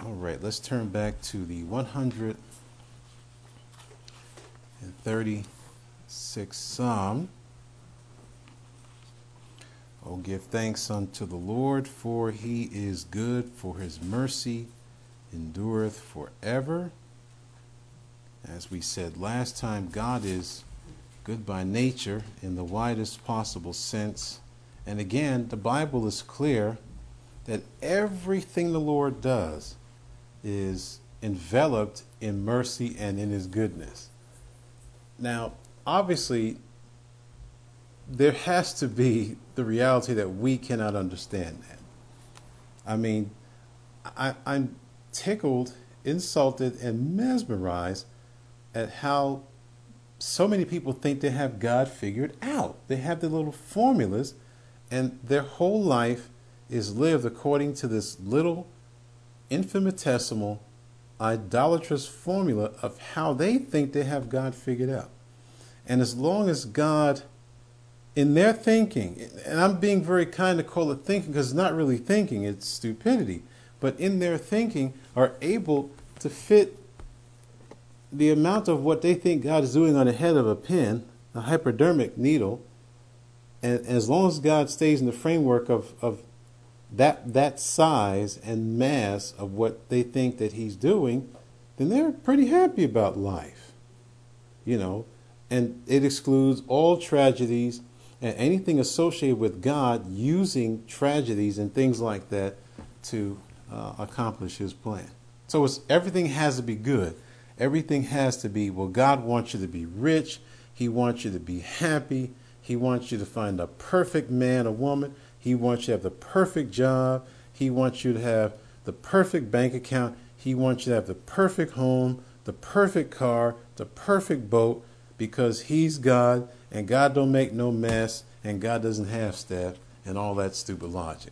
All right, let's turn back to the 136th Psalm. Oh, give thanks unto the Lord, for he is good, for his mercy endureth forever. As we said last time, God is good by nature in the widest possible sense. And again, the Bible is clear that everything the Lord does is enveloped in mercy and in his goodness. Now, obviously, there has to be the reality that we cannot understand that. I mean, I'm tickled, insulted, and mesmerized at how so many people think they have God figured out. They have their little formulas, and their whole life is lived according to this little infinitesimal idolatrous formula of how they think they have God figured out. And as long as God, in their thinking, and I'm being very kind to call it thinking because it's not really thinking, it's stupidity, but in their thinking are able to fit the amount of what they think God is doing on the head of a pin, a hypodermic needle, and as long as God stays in the framework of that size and mass of what they think that he's doing, then they're pretty happy about life. You know, and it excludes all tragedies and anything associated with God using tragedies and things like that to accomplish his plan. So everything has to be good. Everything has to be, well, God wants you to be rich. He wants you to be happy. He wants you to find a perfect man or woman. He wants you to have the perfect job. He wants you to have the perfect bank account. He wants you to have the perfect home, the perfect car, the perfect boat, because he's God, and God don't make no mess, and God doesn't have staff, and all that stupid logic.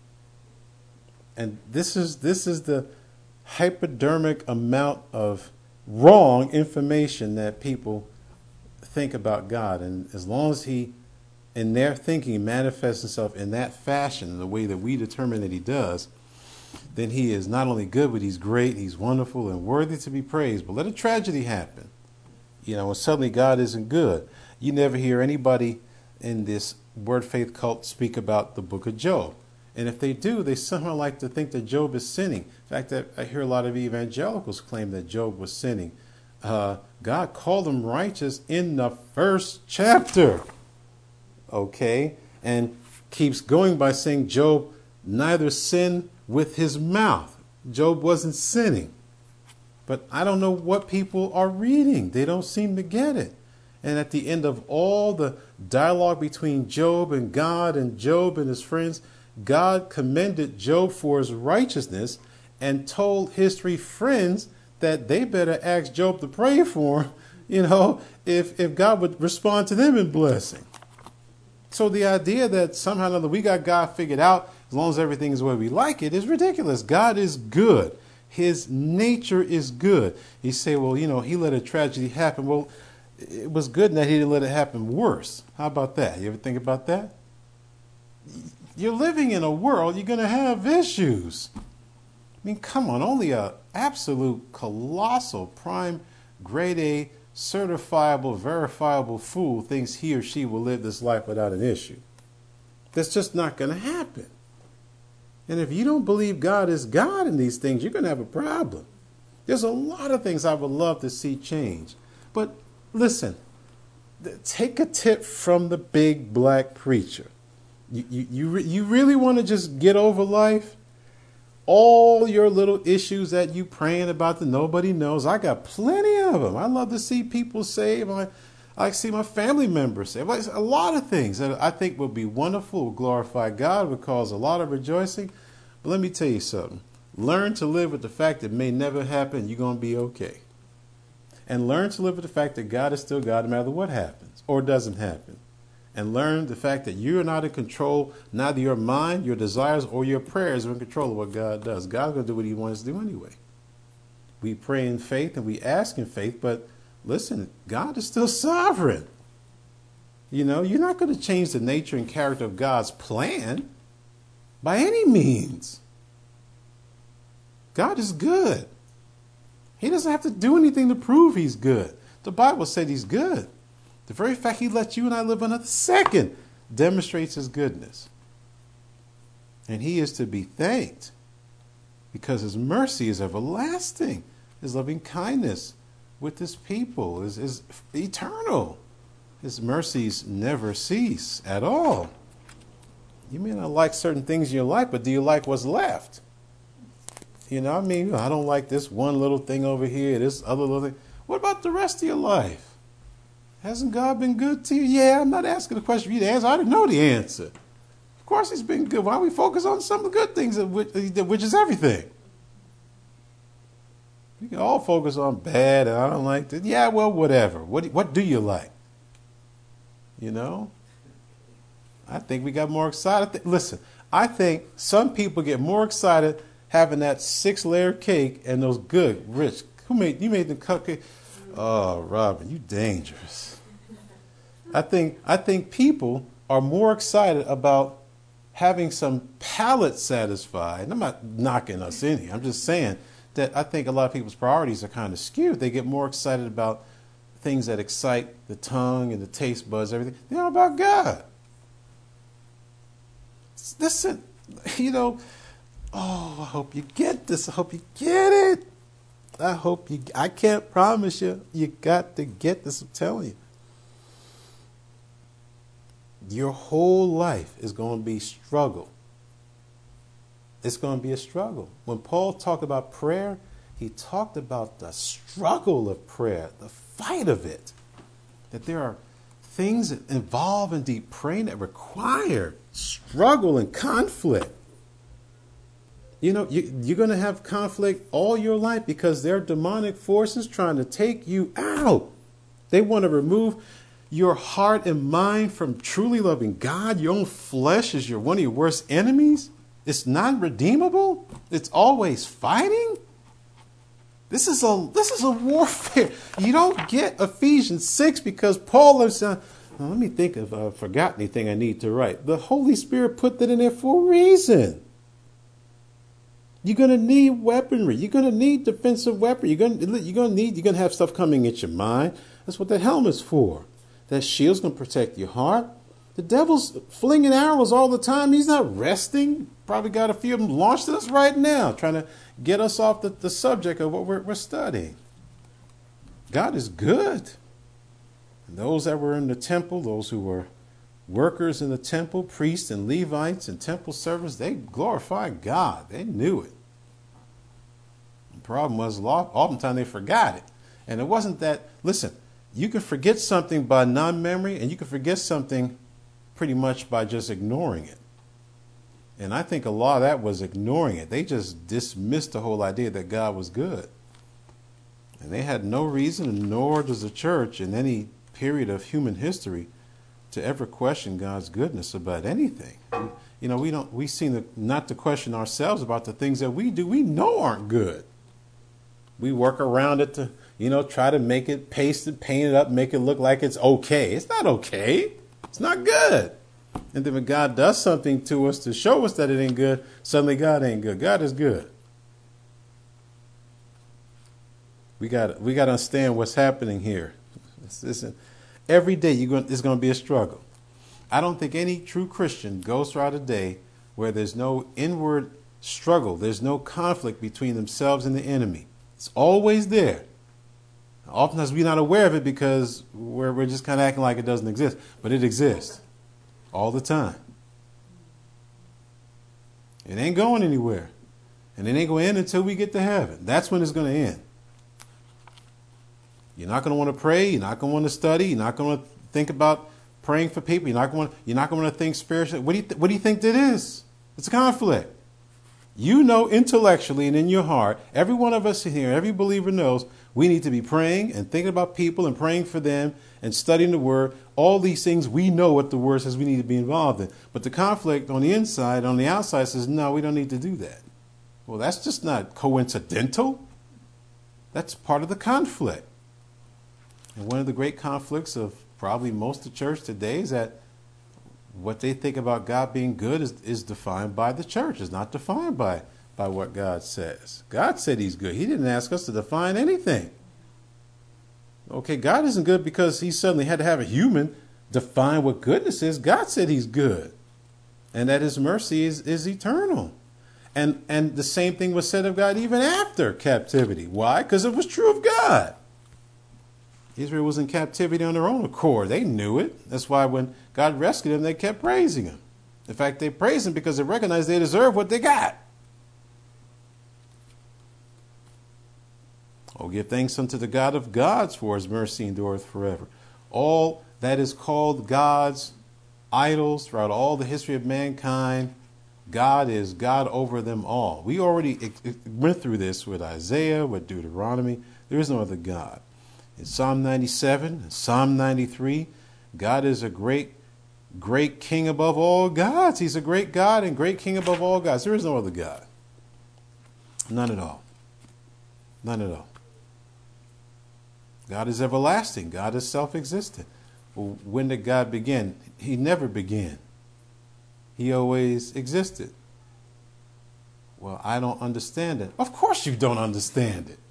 And this is the hypodermic amount of wrong information that people think about God. And as long as he, in their thinking, manifests himself in that fashion, in the way that we determine that he does, then he is not only good, but he's great, he's wonderful, and worthy to be praised. But let a tragedy happen, you know, when suddenly God isn't good. You never hear anybody in this word faith cult speak about the book of Job. And if they do, they somehow like to think that Job is sinning. In fact, I hear a lot of evangelicals claim that Job was sinning. God called him righteous in the first chapter. Okay? And keeps going by saying Job neither sinned with his mouth. Job wasn't sinning. But I don't know what people are reading. They don't seem to get it. And at the end of all the dialogue between Job and God and Job and his friends, God commended Job for his righteousness and told his three friends that they better ask Job to pray for him, you know, if God would respond to them in blessing. So the idea that somehow or another we got God figured out as long as everything is the way we like it is ridiculous. God is good. His nature is good. You say, well, you know, he let a tragedy happen. Well, it was good that he didn't let it happen worse. How about that? You ever think about that? You're living in a world, you're going to have issues. I mean, come on, only a absolute colossal prime grade A certifiable, verifiable fool thinks he or she will live this life without an issue. That's just not going to happen. And if you don't believe God is God in these things, you're going to have a problem. There's a lot of things I would love to see change. But listen, take a tip from the big black preacher. You really want to just get over life? All your little issues that you praying about that nobody knows, I got plenty of them. I love to see people saved. I like to see my family members saved. Like a lot of things that I think will be wonderful, will glorify God, will cause a lot of rejoicing. But let me tell you something. Learn to live with the fact that it may never happen. You're going to be okay. And learn to live with the fact that God is still God no matter what happens or doesn't happen. And learn the fact that you are not in control, neither your mind, your desires, or your prayers are in control of what God does. God's going to do what he wants to do anyway. We pray in faith and we ask in faith, but listen, God is still sovereign. You know, you're not going to change the nature and character of God's plan by any means. God is good. He doesn't have to do anything to prove he's good. The Bible said he's good. The very fact he let you and I live another second demonstrates his goodness. And he is to be thanked because his mercy is everlasting. His loving kindness with his people is eternal. His mercies never cease at all. You may not like certain things in your life, but do you like what's left? You know, I mean, I don't like this one little thing over here, this other little thing. What about the rest of your life? Hasn't God been good to you? Yeah, I'm not asking the question for you to answer. I already know the answer. Of course he's been good. Why don't we focus on some of the good things, which is everything? We can all focus on bad, and I don't like that. Yeah, well, whatever. What do you like? You know? I think we got more excited. Listen, I think some people get more excited having that 6-layer cake and those good, rich. You made the cupcake? Oh, Robin, you dangerous. I think people are more excited about having some palate satisfied. And I'm not knocking us in here. I'm just saying that I think a lot of people's priorities are kind of skewed. They get more excited about things that excite the tongue and the taste buds, everything. They're not about God. Listen, you know, oh, I hope you get this. I hope you get it. I can't promise you. You got to get this, I'm telling you. Your whole life is going to be struggle. It's going to be a struggle. When Paul talked about prayer, he talked about the struggle of prayer, the fight of it. That there are things that involve in deep praying that require struggle and conflict. You know, you're going to have conflict all your life because there are demonic forces trying to take you out. They want to remove your heart and mind from truly loving God. Your own flesh is one of your worst enemies. It's non-redeemable. It's always fighting. This is a warfare. You don't get Ephesians 6 because Paul lives on. Now, let me think if I've forgotten anything I need to write. The Holy Spirit put that in there for a reason. You're going to need weaponry. You're going to need defensive weaponry. You're going to have stuff coming at your mind. That's what that helmet's for. That shield's going to protect your heart. The devil's flinging arrows all the time. He's not resting. Probably got a few of them launched at us right now, trying to get us off the subject of what we're studying. God is good. And those that were in the temple, those who were workers in the temple, priests and Levites and temple servants, they glorified God. They knew it. The problem was oftentimes they forgot it. And it wasn't that, listen, you can forget something by non-memory and you can forget something pretty much by just ignoring it. And I think a lot of that was ignoring it. They just dismissed the whole idea that God was good. And they had no reason, nor does the church in any period of human history, to ever question God's goodness about anything. You know, we seem not to question ourselves about the things that we do we know aren't good. We work around it to, try to make it, paste it, paint it up, make it look like it's okay. It's not okay. It's not good. And then when God does something to us to show us that it ain't good, suddenly God ain't good. God is good. We got to understand what's happening here. Every day it's going to be a struggle. I don't think any true Christian goes throughout a day where there's no inward struggle. There's no conflict between themselves and the enemy. It's always there. Oftentimes we're not aware of it because we're just kind of acting like it doesn't exist. But it exists all the time. It ain't going anywhere. And it ain't going to end until we get to heaven. That's when it's going to end. You're not going to want to pray. You're not going to want to study. You're not going to think about praying for people. You're not going to want to think spiritually. What do you think that is? It's a conflict. You know intellectually and in your heart, every one of us here, every believer knows we need to be praying and thinking about people and praying for them and studying the Word. All these things we know what the Word says we need to be involved in. But the conflict on the inside, on the outside says, no, we don't need to do that. Well, that's just not coincidental. That's part of the conflict. And one of the great conflicts of probably most of the church today is that what they think about God being good is defined by the church. It's not defined by by what God says. God said he's good. He didn't ask us to define anything. Okay, God isn't good because he suddenly had to have a human define what goodness is. God said he's good and that his mercy is eternal. And the same thing was said of God even after captivity. Why? Because it was true of God. Israel was in captivity on their own accord. They knew it. That's why when God rescued them, they kept praising him. In fact, they praised him because they recognized they deserve what they got. Oh, give thanks unto the God of gods, for his mercy endureth forever. All that is called God's idols throughout all the history of mankind, God is God over them all. We already went through this with Isaiah, with Deuteronomy. There is no other God. In Psalm 97 and Psalm 93, God is a great king above all gods. He's a great God and great king above all gods. There is no other God. None at all. None at all. God is everlasting. God is self-existent. Well, when did God begin? He never began. He always existed. Well, I don't understand it. Of course you don't understand it.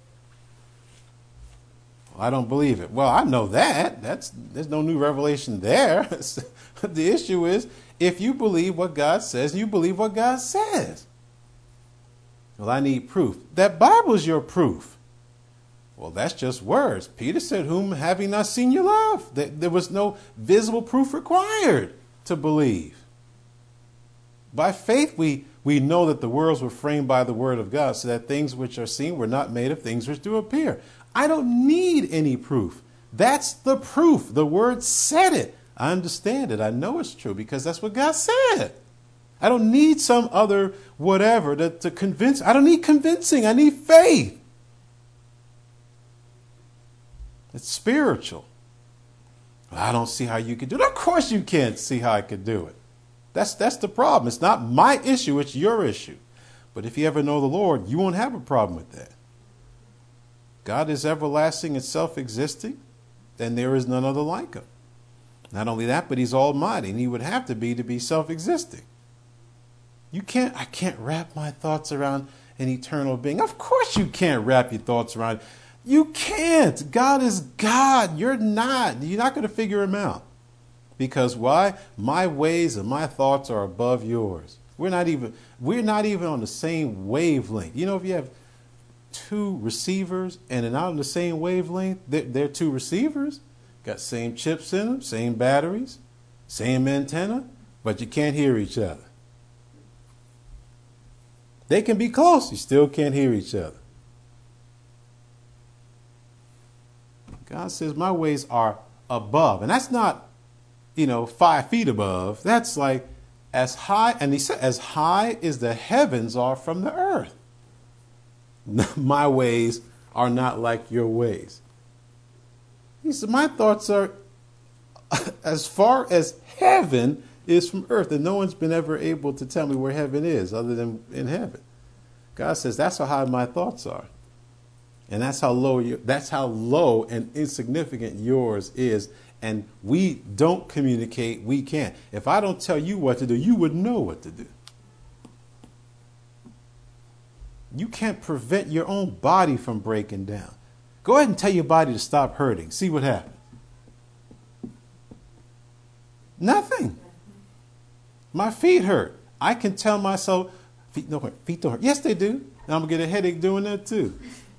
Well, I don't believe it. Well, I know that. There's no new revelation there. The issue is, if you believe what God says, you believe what God says. Well, I need proof. That Bible is your proof. Well, that's just words. Peter said, whom having not seen you love. There was no visible proof required to believe. By faith, we know that the worlds were framed by the word of God, so that things which are seen were not made of things which do appear. I don't need any proof. That's the proof. The word said it. I understand it. I know it's true because that's what God said. I don't need some other whatever to convince. I don't need convincing. I need faith. It's spiritual. I don't see how you could do it. Of course you can't see how I could do it. That's the problem. It's not my issue. It's your issue. But if you ever know the Lord, you won't have a problem with that. God is everlasting and self-existing, and there is none other like him. Not only that, but he's almighty, and he would have to be self-existing. I can't wrap my thoughts around an eternal being. Of course you can't wrap your thoughts around it. You can't. God is God. You're not. You're not going to figure him out. Because why? My ways and my thoughts are above yours. We're not even on the same wavelength. You know, if you have two receivers and they're not on the same wavelength, they're two receivers. Got same chips in them, same batteries, same antenna, but you can't hear each other. They can be close. You still can't hear each other. God says my ways are above. And that's not, 5 feet above. That's like as high. And he said, as high as the heavens are from the earth. My ways are not like your ways. He said, my thoughts are as far as heaven is from earth. And no one's been ever able to tell me where heaven is other than in heaven. God says, that's how high my thoughts are. And that's how low and insignificant yours is. And we don't communicate. We can't. If I don't tell you what to do, you would know what to do. You can't prevent your own body from breaking down. Go ahead and tell your body to stop hurting. See what happens. Nothing. My feet hurt. I can tell myself, feet don't hurt. Feet don't hurt. Yes, they do. And I'm going to get a headache doing that too.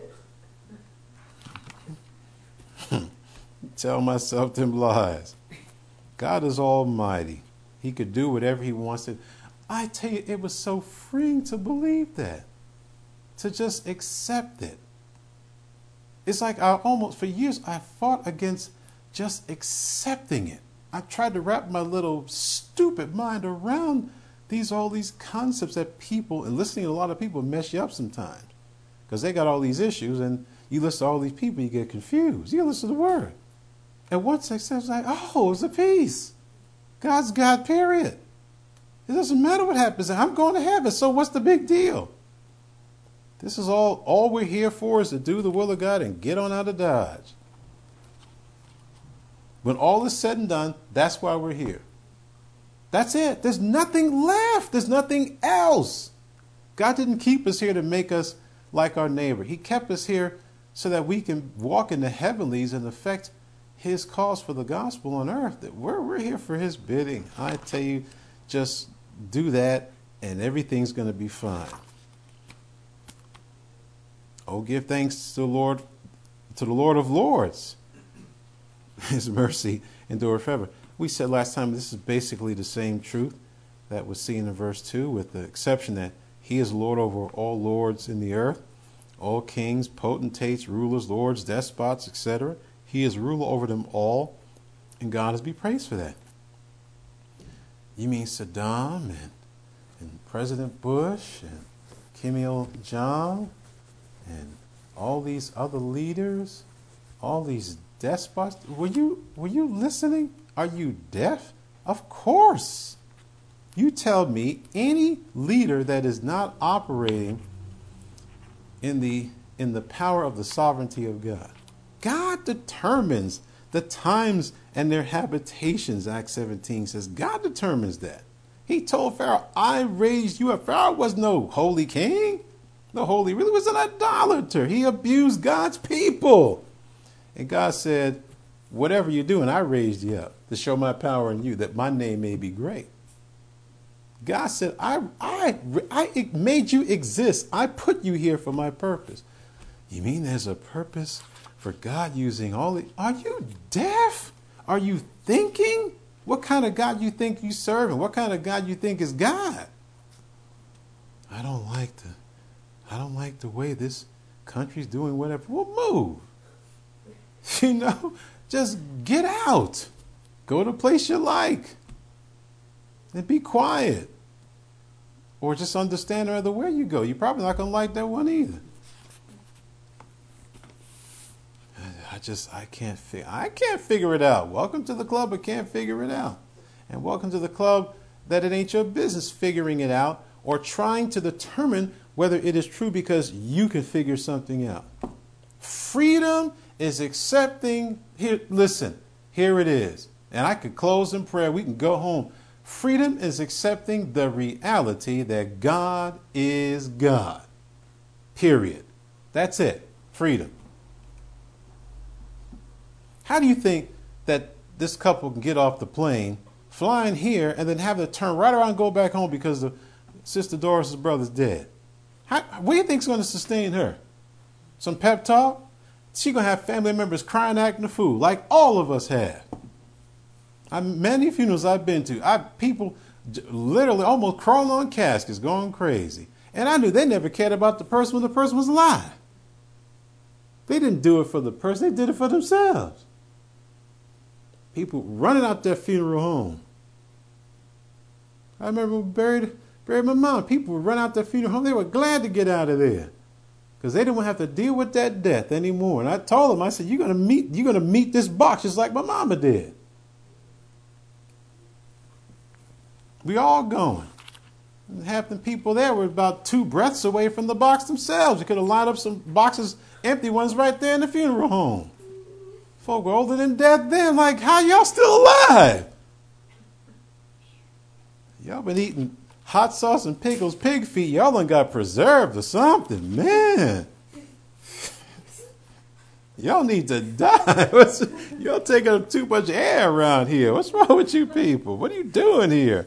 Tell myself them lies. God is almighty. He could do whatever he wants to. I tell you, it was so freeing to believe that. To just accept it. It's like for years, I fought against just accepting it. I tried to wrap my little stupid mind around all these concepts that people, and listening to a lot of people, mess you up sometimes. Because they got all these issues, and you listen to all these people, you get confused. You listen to the word. And once I said, it's like, it's a peace. God's God, period. It doesn't matter what happens. I'm going to heaven, so what's the big deal? This is all we're here for is to do the will of God and get on out of Dodge. When all is said and done, that's why we're here. That's it. There's nothing left. There's nothing else. God didn't keep us here to make us like our neighbor. He kept us here so that we can walk in the heavenlies and affect his cause for the gospel on earth. That we're here for his bidding. I tell you, just do that and everything's going to be fine. Oh, give thanks to the Lord of Lords. His mercy endure forever. We said last time this is basically the same truth that was seen in verse 2, with the exception that he is Lord over all lords in the earth, all kings, potentates, rulers, lords, despots, etc. He is ruler over them all, and God is be praised for that. You mean Saddam and President Bush and Kim Il-jong and all these other leaders, all these despots? Were you listening? Are you deaf? Of course. You tell me any leader that is not operating in the power of the sovereignty of God. God determines the times and their habitations. Acts 17 says God determines that. He told Pharaoh, I raised you up. Pharaoh was no holy king. No holy, really was an idolater. He abused God's people. And God said, whatever you're doing, I raised you up to show my power in you, that my name may be great. God said, I made you exist. I put you here for my purpose. You mean there's a purpose for God using all the... Are you deaf? Are you thinking? What kind of God you think you serve and what kind of God you think is God? I don't like the way this country's doing whatever. Well, move. Just get out. Go to a place you like. And be quiet. Or just understand no other where you go. You're probably not going to like that one either. I can't figure it out. Welcome to the club, I can't figure it out. And welcome to the club that it ain't your business figuring it out or trying to determine whether it is true because you can figure something out. Freedom is accepting, here it is. And I could close in prayer. We can go home. Freedom is accepting the reality that God is God. Period. That's it. Freedom. How do you think that this couple can get off the plane, flying here, and then have to turn right around and go back home because the Sister Doris' brother's dead? What do you think is going to sustain her? Some pep talk? She's going to have family members crying, acting a fool, like all of us have. Many funerals I've been to, people literally almost crawling on caskets, going crazy. And I knew they never cared about the person when the person was alive. They didn't do it for the person, they did it for themselves. People running out their funeral home. I remember we buried my mom. People would run out their funeral home. They were glad to get out of there because they didn't want to have to deal with that death anymore. And I told them, I said, you're gonna meet this box just like my mama did. We all going. And half the people there were about 2 breaths away from the box themselves. You could have lined up some boxes, empty ones right there in the funeral home. Folk were older than death then. Like, how y'all still alive? Y'all been eating hot sauce and pickles, pig feet. Y'all done got preserved or something. Man. Y'all need to die. Y'all taking up too much air around here. What's wrong with you people? What are you doing here?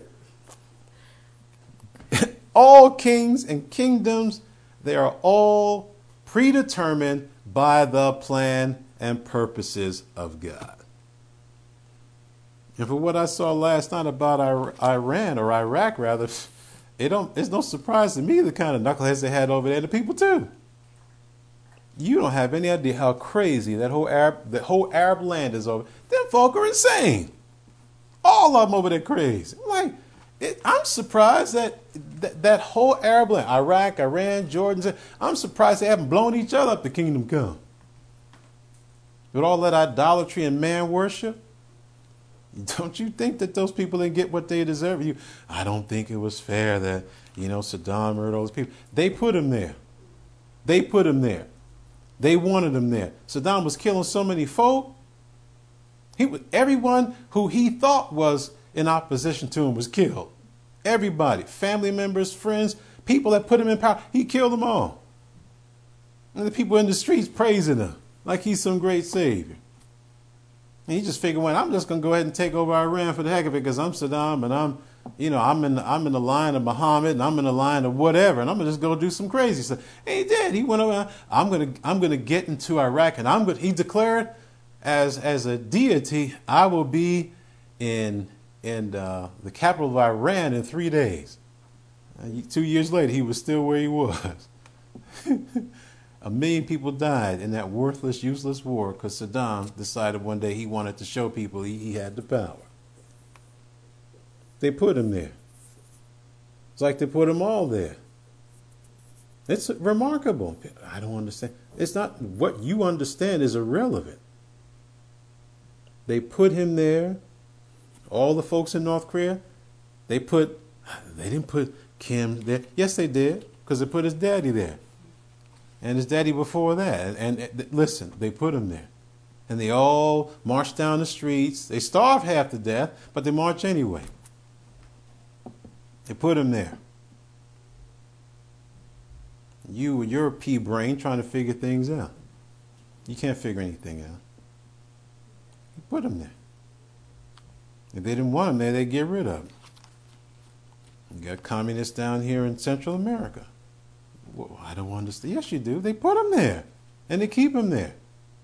All kings and kingdoms, they are all predetermined by the plan and purposes of God. And for what I saw last night about Iran, or Iraq rather, it's no surprise to me the kind of knuckleheads they had over there, the people too. You don't have any idea how crazy that whole Arab land is over. Them folk are insane. All of them over there crazy. I'm surprised that whole Arab land, Iraq, Iran, Jordan, I'm surprised they haven't blown each other up to kingdom come. With all that idolatry and man worship, don't you think that those people didn't get what they deserve? I don't think it was fair that, Saddam murdered all those people. They put him there. They put him there. They wanted him there. Saddam was killing so many folk. Everyone who he thought was in opposition to him was killed. Everybody, family members, friends, people that put him in power, he killed them all. And the people in the streets praising him like he's some great savior. And he just figured, well, I'm just going to go ahead and take over Iran for the heck of it because I'm Saddam and I'm in the line of Muhammad and I'm in the line of whatever, and I'm going to just go do some crazy stuff. And he did. He went around. I'm going to get into Iraq, and he declared as a deity, I will be in the capital of Iran in 3 days. 2 years later, he was still where he was. 1 million people died in that worthless, useless war because Saddam decided one day he wanted to show people he had the power. They put him there. It's like they put them all there. It's remarkable. I don't understand. It's not what you understand is irrelevant. They put him there. All the folks in North Korea, they didn't put Kim there. Yes, they did, because they put his daddy there. And his daddy before that. And listen, they put him there. And they all march down the streets. They starve half to death, but they march anyway. They put him there. You with your pea brain trying to figure things out. You can't figure anything out. You put him there. If they didn't want him there, they'd get rid of him. You got communists down here in Central America. Well, I don't understand. Yes, you do. They put him there. And they keep him there.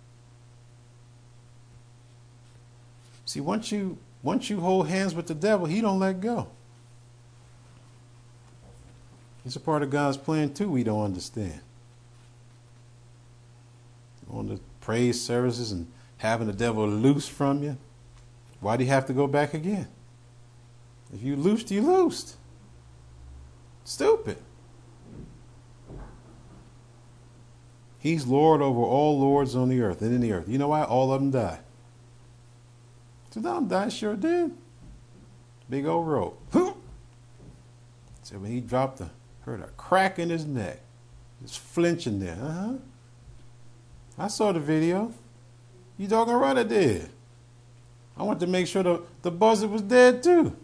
See, once you hold hands with the devil, he don't let go. He's a part of God's plan too we don't understand. On the praise services and having the devil loose from you, why do you have to go back again? If you loosed, you loosed. Stupid. He's Lord over all lords on the earth and in the earth. You know why? All of them died. Saddam died, sure did. Big old rope. So when he dropped heard a crack in his neck. Just flinching there. I saw the video. You doggone right I did. I wanted to make sure the buzzard was dead too.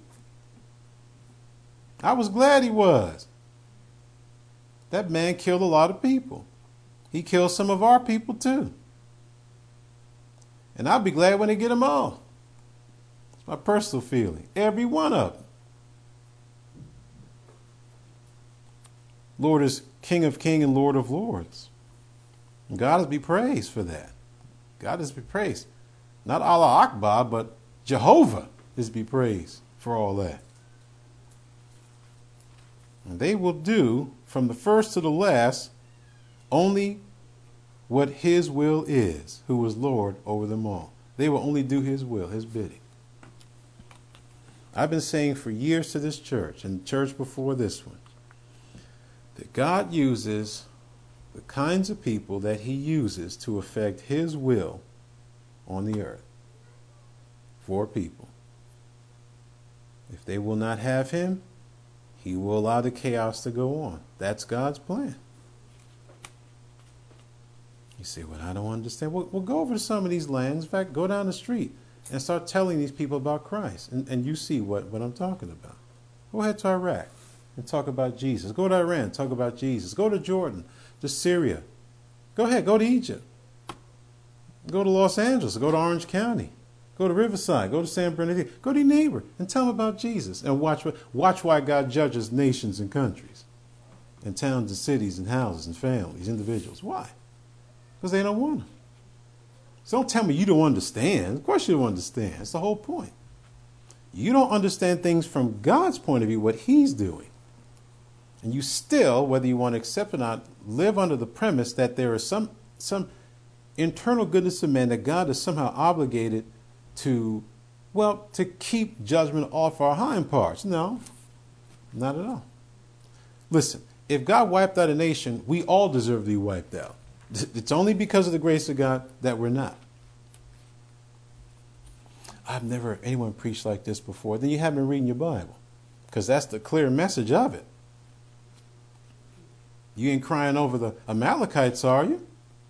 I was glad he was. That man killed a lot of people. He killed some of our people too. And I'll be glad when they get them all. It's my personal feeling. Every one of them. Lord is King of Kings and Lord of Lords. And God is be praised for that. God is be praised. Not Allah Akbar, but Jehovah is be praised for all that. And they will do, from the first to the last, only what his will is, who is Lord over them all. They will only do his will, his bidding. I've been saying for years to this church, and the church before this one, that God uses the kinds of people that he uses to affect his will on the earth for people. If they will not have him, he will allow the chaos to go on. That's God's plan. You say, well, I don't understand. Well, go over to some of these lands. In fact, go down the street and start telling these people about Christ. And you see what I'm talking about. Go ahead to Iraq and talk about Jesus. Go to Iran, talk about Jesus. Go to Jordan, to Syria. Go ahead, go to Egypt. Go to Los Angeles, go to Orange County. Go to Riverside, go to San Bernardino. Go to your neighbor and tell them about Jesus. And watch why God judges nations and countries. And towns and cities and houses and families, individuals. Why? Because they don't want him. So don't tell me you don't understand. Of course you don't understand. That's the whole point. You don't understand things from God's point of view, what he's doing. And you still, whether you want to accept it or not, live under the premise that there is some internal goodness of man that God is somehow obligated to keep judgment off our hind parts. No, not at all. Listen, if God wiped out a nation, we all deserve to be wiped out. It's only because of the grace of God that we're not. I've never heard anyone preach like this before. Then you haven't been reading your Bible, because that's the clear message of it. You ain't crying over the Amalekites, are you?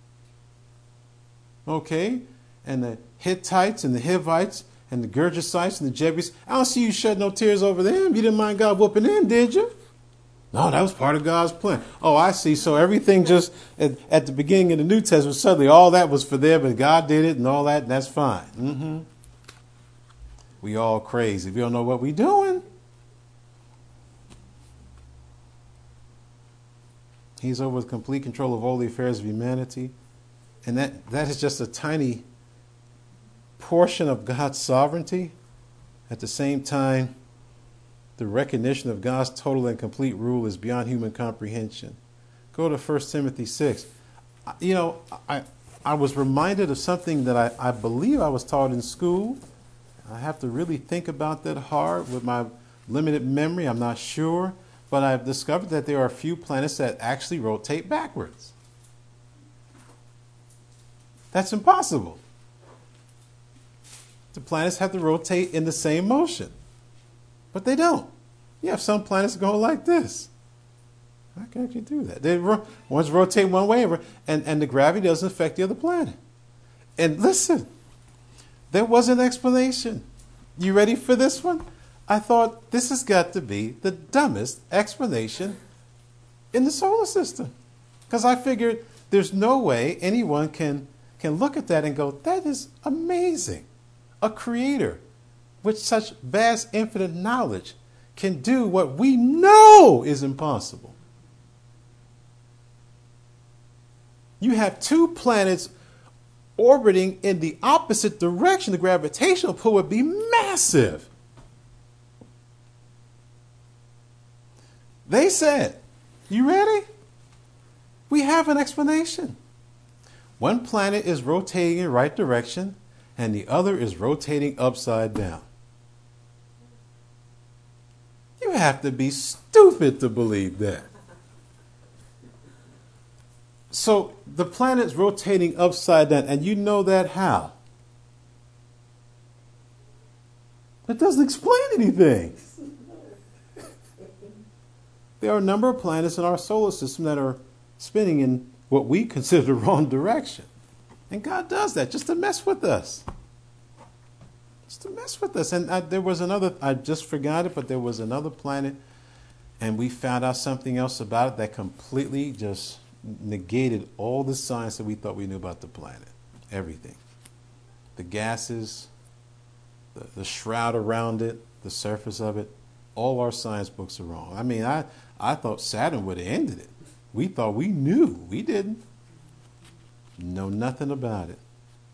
Okay, and the Hittites and the Hivites and the Girgashites and the Jebusites. I don't see you shed no tears over them. You didn't mind God whooping them, did you? No, that was part of God's plan. Oh, I see. So everything just at the beginning of the New Testament, suddenly all that was for there, but God did it and all that, and that's fine. We all crazy. We don't know what we doing. He's over with complete control of all the affairs of humanity. And that is just a tiny portion of God's sovereignty. At the same time, the recognition of God's total and complete rule is beyond human comprehension. Go to 1 Timothy 6. You know, I was reminded of something that I believe I was taught in school. I have to really think about that hard with my limited memory. I'm not sure. But I've discovered that there are a few planets that actually rotate backwards. That's impossible. The planets have to rotate in the same motion. But they don't. You have some planets going like this. How can you do that? One's rotate one way, and the gravity doesn't affect the other planet. And listen, there was an explanation. You ready for this one? I thought this has got to be the dumbest explanation in the solar system. Because I figured there's no way anyone can look at that and go, that is amazing. A creator with such vast infinite knowledge can do what we know is impossible. You have two planets orbiting in the opposite direction. The gravitational pull would be massive. They said, you ready? We have an explanation. One planet is rotating in the right direction, and the other is rotating upside down. You have to be stupid to believe that. So the planet's rotating upside down, and you know that how? It doesn't explain anything. There are a number of planets in our solar system that are spinning in what we consider the wrong direction. And God does that just to mess with us. Just to mess with us. And there was another, I just forgot it, but there was another planet, and we found out something else about it that completely just negated all the science that we thought we knew about the planet. Everything. The gases, the shroud around it, the surface of it. All our science books are wrong. I mean, I thought Saturn would have ended it. We thought we knew. We didn't. Know nothing about it.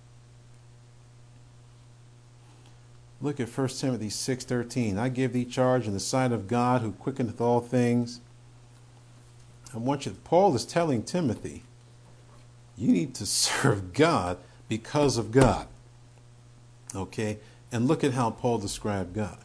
Look at 1 Timothy 6:13. I give thee charge in the sight of God who quickeneth all things. I want you, Paul is telling Timothy, you need to serve God because of God. Okay? And look at how Paul described God.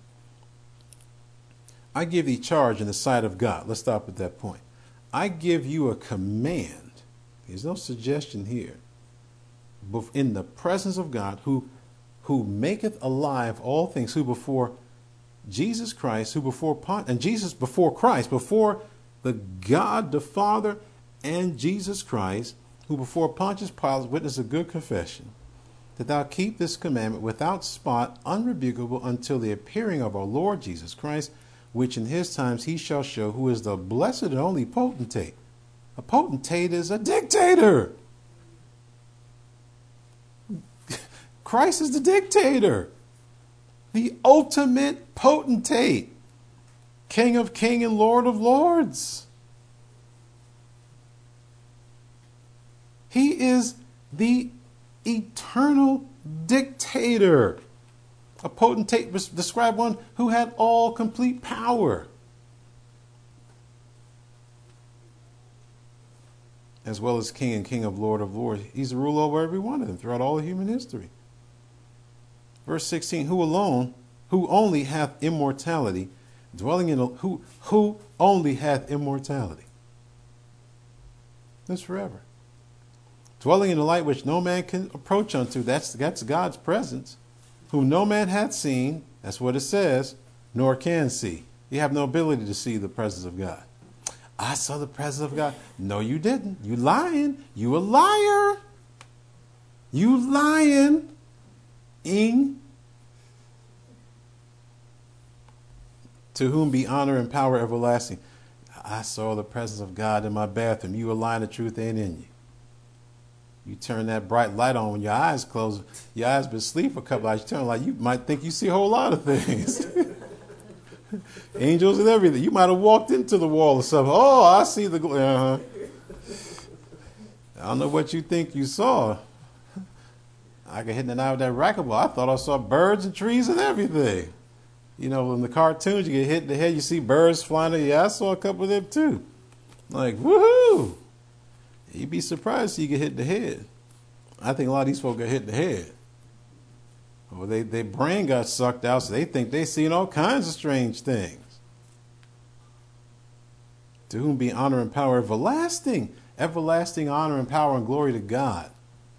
I give thee charge in the sight of God. Let's stop at that point. I give you a command. There's no suggestion here. In the presence of God, who maketh alive all things, who before Jesus Christ, Jesus before Christ, before the God the Father and Jesus Christ, who before Pontius Pilate witnessed a good confession, that thou keep this commandment without spot, unrebukable, until the appearing of our Lord Jesus Christ, which in his times he shall show who is the blessed and only potentate. A potentate is a dictator. Christ is the dictator. The ultimate potentate. King of kings and Lord of lords. He is the eternal dictator. A potentate described one who had all complete power. As well as king and king of Lord of lords. He's the ruler over every one of them throughout all of human history. Verse 16, who only hath immortality, who only hath immortality. That's forever. Dwelling in the light which no man can approach unto, that's God's presence. Whom no man hath seen, that's what it says, nor can see. You have no ability to see the presence of God. I saw the presence of God. No, you didn't. You lying. You a liar. You lying. To whom be honor and power everlasting. I saw the presence of God in my bathroom. You a lie, and the truth ain't in you. You turn that bright light on when your eyes close. Your eyes been asleep for a couple hours. You turn like you might think you see a whole lot of things. Angels and everything. You might have walked into the wall or something. Oh, I see the I don't know what you think you saw. I got hit in the eye with that racquetball. I thought I saw birds and trees and everything. You know, in the cartoons, you get hit in the head, you see birds flying. Yeah, I saw a couple of them too. Like, woohoo! You'd be surprised if you get hit in the head. I think a lot of these folks get hit in the head. Well, their brain got sucked out, so they think they seen all kinds of strange things. To whom be honor and power everlasting. Everlasting honor and power and glory to God.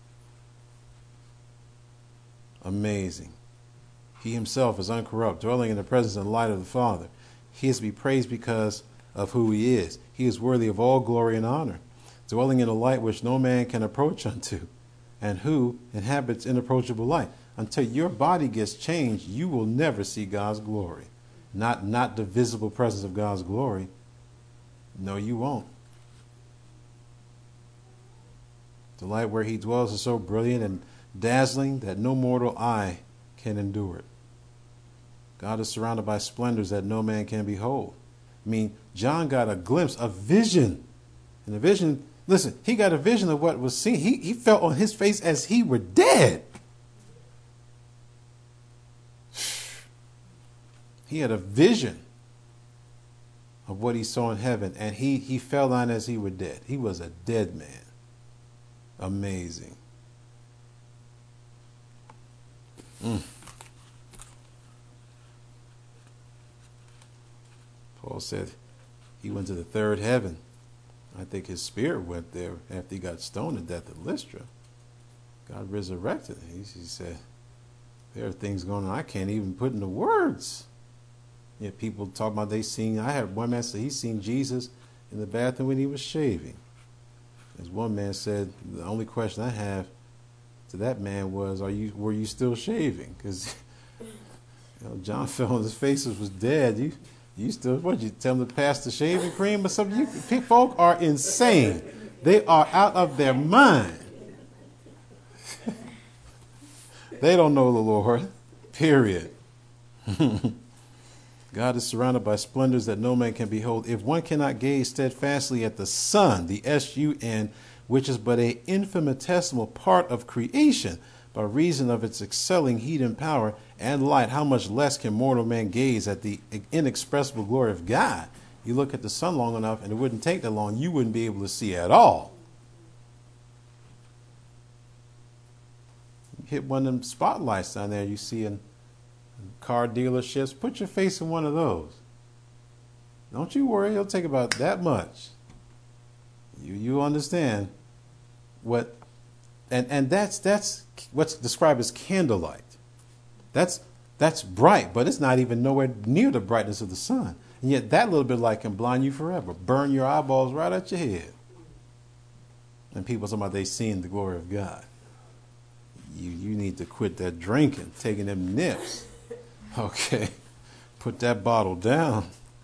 Amazing. He himself is uncorrupt, dwelling in the presence and light of the Father. He is to be praised because of who he is. He is worthy of all glory and honor, dwelling in a light which no man can approach unto, and who inhabits inapproachable light. Until your body gets changed, you will never see God's glory. Not the visible presence of God's glory. No, you won't. The light where he dwells is so brilliant and dazzling that no mortal eye can endure it. God is surrounded by splendors that no man can behold. I mean, John got a glimpse, a vision. And the vision, listen, he got a vision of what was seen. He felt on his face as he were dead. He had a vision of what he saw in heaven, and he fell down as he were dead. He was a dead man. Amazing. Paul said he went to the third heaven. I think his spirit went there after he got stoned to death at Lystra. God resurrected him. He said, there are things going on I can't even put into words. Yet people talk about they seen, I had one man say he seen Jesus in the bathroom when he was shaving. As one man said, the only question I have to that man was, were you still shaving? Because John fell on his face was dead. You still, what, you tell him to pass the shaving cream or something? You folk are insane. They are out of their mind. They don't know the Lord. Period. God is surrounded by splendors that no man can behold. If one cannot gaze steadfastly at the sun, the sun, which is but an infinitesimal part of creation, by reason of its excelling heat and power and light, how much less can mortal man gaze at the inexpressible glory of God? You look at the sun long enough, and it wouldn't take that long, you wouldn't be able to see at all. You hit one of them spotlights down there you see in car dealerships, put your face in one of those. Don't you worry, it'll take about that much. You understand what, and that's what's described as candlelight. That's bright, but it's not even nowhere near the brightness of the sun. And yet that little bit of light can blind you forever, burn your eyeballs right out your head. And people talking about they seen the glory of God. You need to quit that drinking, taking them nips. Okay, put that bottle down.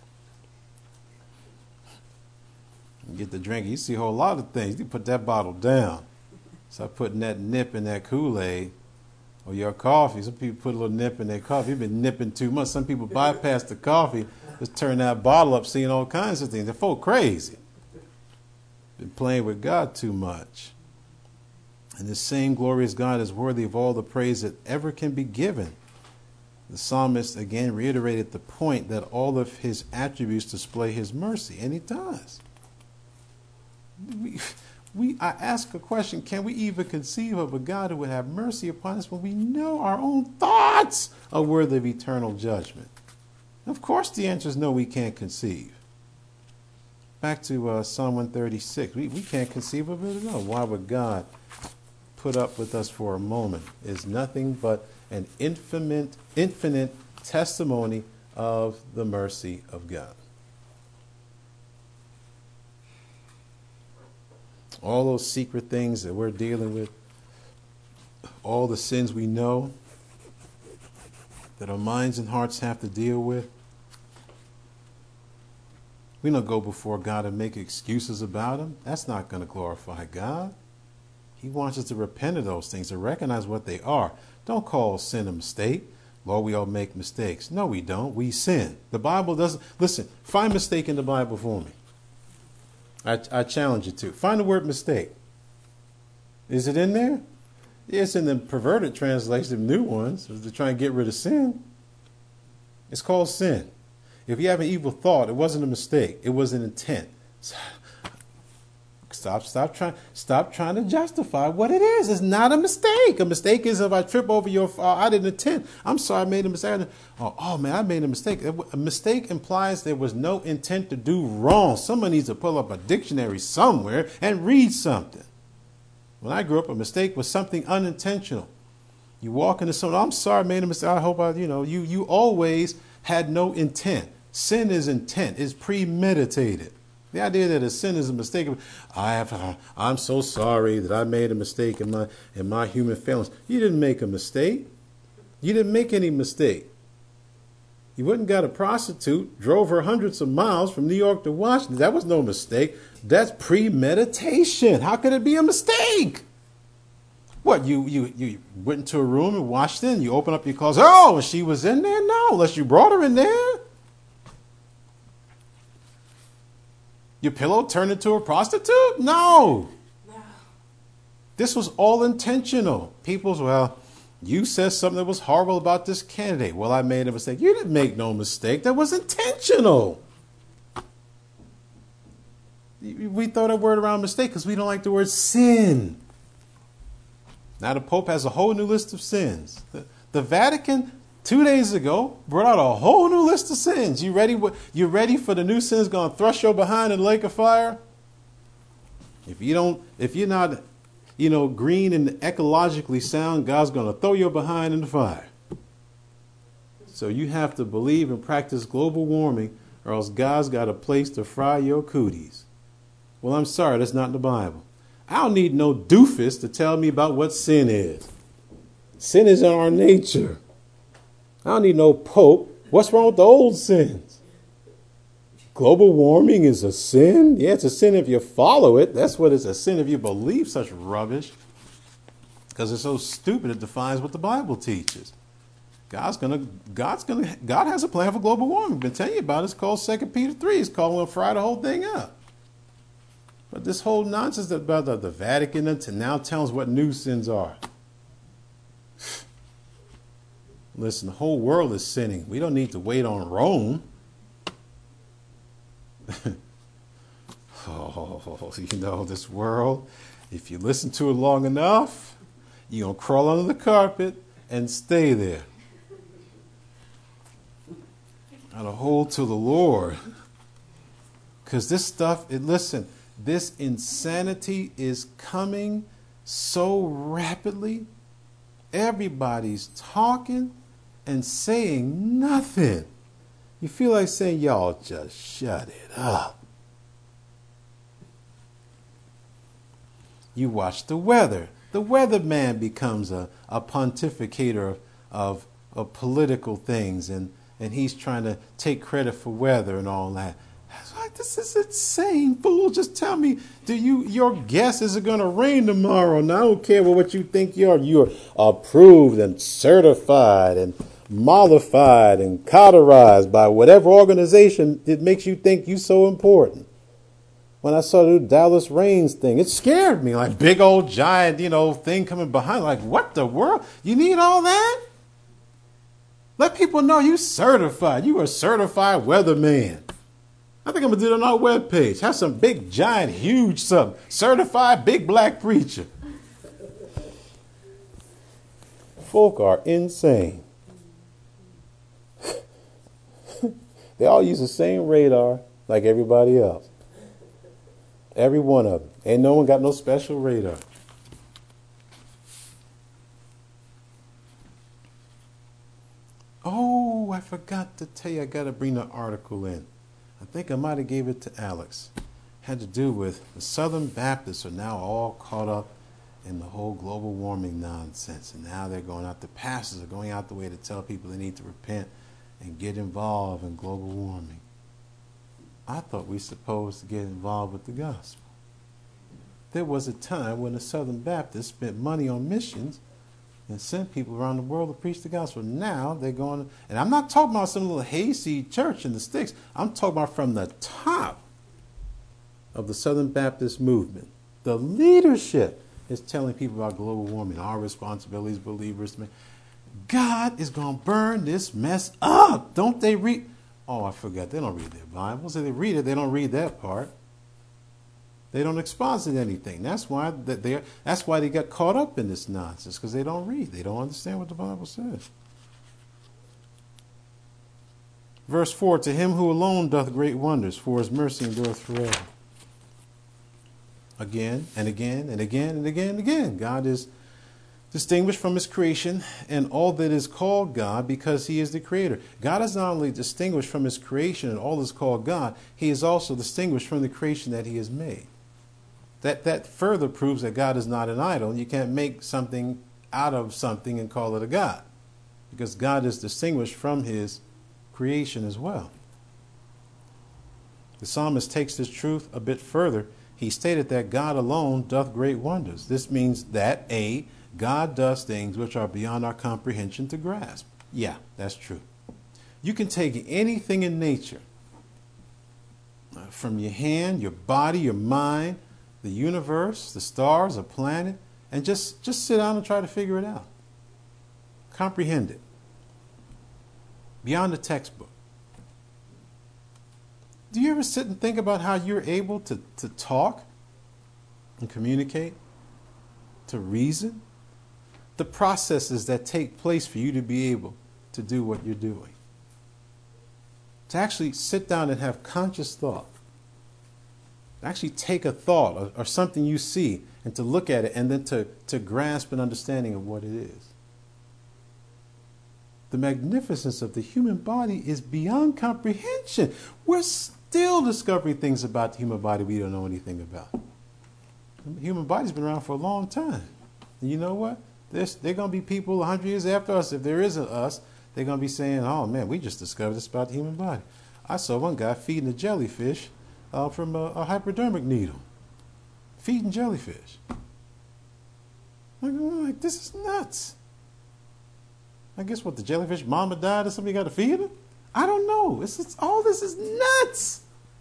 Get the drink. You see a whole lot of things. You put that bottle down. Start putting that nip in that Kool-Aid or your coffee. Some people put a little nip in their coffee. You've been nipping too much. Some people bypass the coffee, just turn that bottle up, seeing all kinds of things. They're folk crazy. Been playing with God too much. And the same glorious God is worthy of all the praise that ever can be given. The psalmist again reiterated the point that all of his attributes display his mercy, and he does. I ask a question, can we even conceive of a God who would have mercy upon us when we know our own thoughts are worthy of eternal judgment? Of course the answer is no, we can't conceive. Back to Psalm 136. We can't conceive of it at all. Why would God put up with us for a moment? Is nothing but an infinite testimony of the mercy of God. All those secret things that we're dealing with, all the sins we know that our minds and hearts have to deal with. We don't go before God and make excuses about him. That's not going to glorify God. He wants us to repent of those things, to recognize what they are. Don't call sin a mistake. Lord, we all make mistakes. No, we don't. We sin. The Bible doesn't. Listen, find mistake in the Bible for me. I challenge you to. Find the word mistake. Is it in there? Yeah, it's in the perverted translation, the new ones, to try and get rid of sin. It's called sin. If you have an evil thought, it wasn't a mistake. It was an intent. Stop trying to justify what it is. It's not a mistake. A mistake is if I trip over your, I didn't intend. I'm sorry, I made a mistake. Oh man, I made a mistake. A mistake implies there was no intent to do wrong. Someone needs to pull up a dictionary somewhere and read something. When I grew up, a mistake was something unintentional. You walk into someone, I'm sorry, I made a mistake. I hope you always had no intent. Sin is intent. It's premeditated. The idea that a sin is a mistake. I'm so sorry that I made a mistake in my human feelings. You didn't make a mistake. You didn't make any mistake. You went and got a prostitute, drove her hundreds of miles from New York to Washington. That was no mistake. That's premeditation. How could it be a mistake? What, you went into a room and washed in, you open up your closet. Oh, and she was in there? No, unless you brought her in there. Your pillow turned into a prostitute? No. This was all intentional. Well, you said something that was horrible about this candidate. Well, I made a mistake. You didn't make no mistake. That was intentional. We throw that word around mistake because we don't like the word sin. Now the Pope has a whole new list of sins. The Vatican 2 days ago brought out a whole new list of sins. You ready for the new sins going to thrust your behind in the lake of fire? If you're not, green and ecologically sound, God's going to throw your behind in the fire. So you have to believe and practice global warming, or else God's got a place to fry your cooties. Well, I'm sorry, that's not in the Bible. I don't need no doofus to tell me about what sin is. Sin is in our nature. I don't need no pope. What's wrong with the old sins? Global warming is a sin? Yeah, it's a sin if you follow it. That's what it's a sin if you believe such rubbish. Because it's so stupid it defies what the Bible teaches. God has a plan for global warming. I've been telling you about it. It's called 2 Peter 3. It's called to fry the whole thing up. But this whole nonsense about the Vatican to now tell us what new sins are. Listen, the whole world is sinning. We don't need to wait on Rome. This world, if you listen to it long enough, you're going to crawl under the carpet and stay there. Got to hold to the Lord. Because this stuff, this insanity is coming so rapidly. Everybody's talking and saying nothing. You feel like saying, y'all just shut it up. You watch the weather. The weatherman becomes a pontificator of political things, and he's trying to take credit for weather and all that. Like, this is insane, fool. Just tell me, your guess is it going to rain tomorrow? Now, I don't care what you think you are. You're approved and certified and mollified and cauterized by whatever organization that makes you think you're so important. When I saw the Dallas Reigns thing, it scared me. Like big old giant, thing coming behind. Like, what the world? You need all that? Let people know you certified. You are a certified weatherman. I think I'm going to do it on our webpage. Have some big, giant, huge something. Certified big black preacher. Folk are insane. They all use the same radar like everybody else. Every one of them. Ain't no one got no special radar. Oh, I forgot to tell you, I got to bring the article in. I think I might have gave it to Alex. It had to do with the Southern Baptists are now all caught up in the whole global warming nonsense. And now they're going out, the pastors are going out the way to tell people they need to repent and get involved in global warming. I thought we supposed to get involved with the gospel. There was a time when the Southern Baptists spent money on missions and sent people around the world to preach the gospel. Now they're going, and I'm not talking about some little hayseed church in the sticks. I'm talking about from the top of the Southern Baptist movement. The leadership is telling people about global warming, our responsibilities, believers. God is going to burn this mess up. Don't they read? Oh, I forgot. They don't read their Bibles. If they read it, they don't read that part. They don't exposit anything. That's why they got caught up in this nonsense, because they don't read. They don't understand what the Bible says. Verse 4, to him who alone doth great wonders, for his mercy endureth forever. Again and again and again and again and again. God is distinguished from his creation and all that is called God because he is the creator. God is not only distinguished from his creation and all that is called God, he is also distinguished from the creation that he has made. That further proves that God is not an idol. You can't make something out of something and call it a God, because God is distinguished from his creation as well. The psalmist takes this truth a bit further. He stated that God alone doth great wonders. This means that A, God does things which are beyond our comprehension to grasp. Yeah, that's true. You can take anything in nature, from your hand, your body, your mind, the universe, the stars, a planet, and just sit down and try to figure it out. Comprehend it. Beyond the textbook. Do you ever sit and think about how you're able to talk and communicate, to reason? The processes that take place for you to be able to do what you're doing. To actually sit down and have conscious thought. Actually take a thought or something you see and to look at it and then to grasp an understanding of what it is. The magnificence of the human body is beyond comprehension. We're still discovering things about the human body we don't know anything about. The human body's been around for a long time. And you know what? There are going to be people 100 years after us, if there isn't us, they're going to be saying, oh man, we just discovered this about the human body. I saw one guy feeding a jellyfish from a hypodermic needle. Feeding jellyfish. I'm like, this is nuts. I guess what, the jellyfish mama died or somebody got to feed her? I don't know. All this is nuts.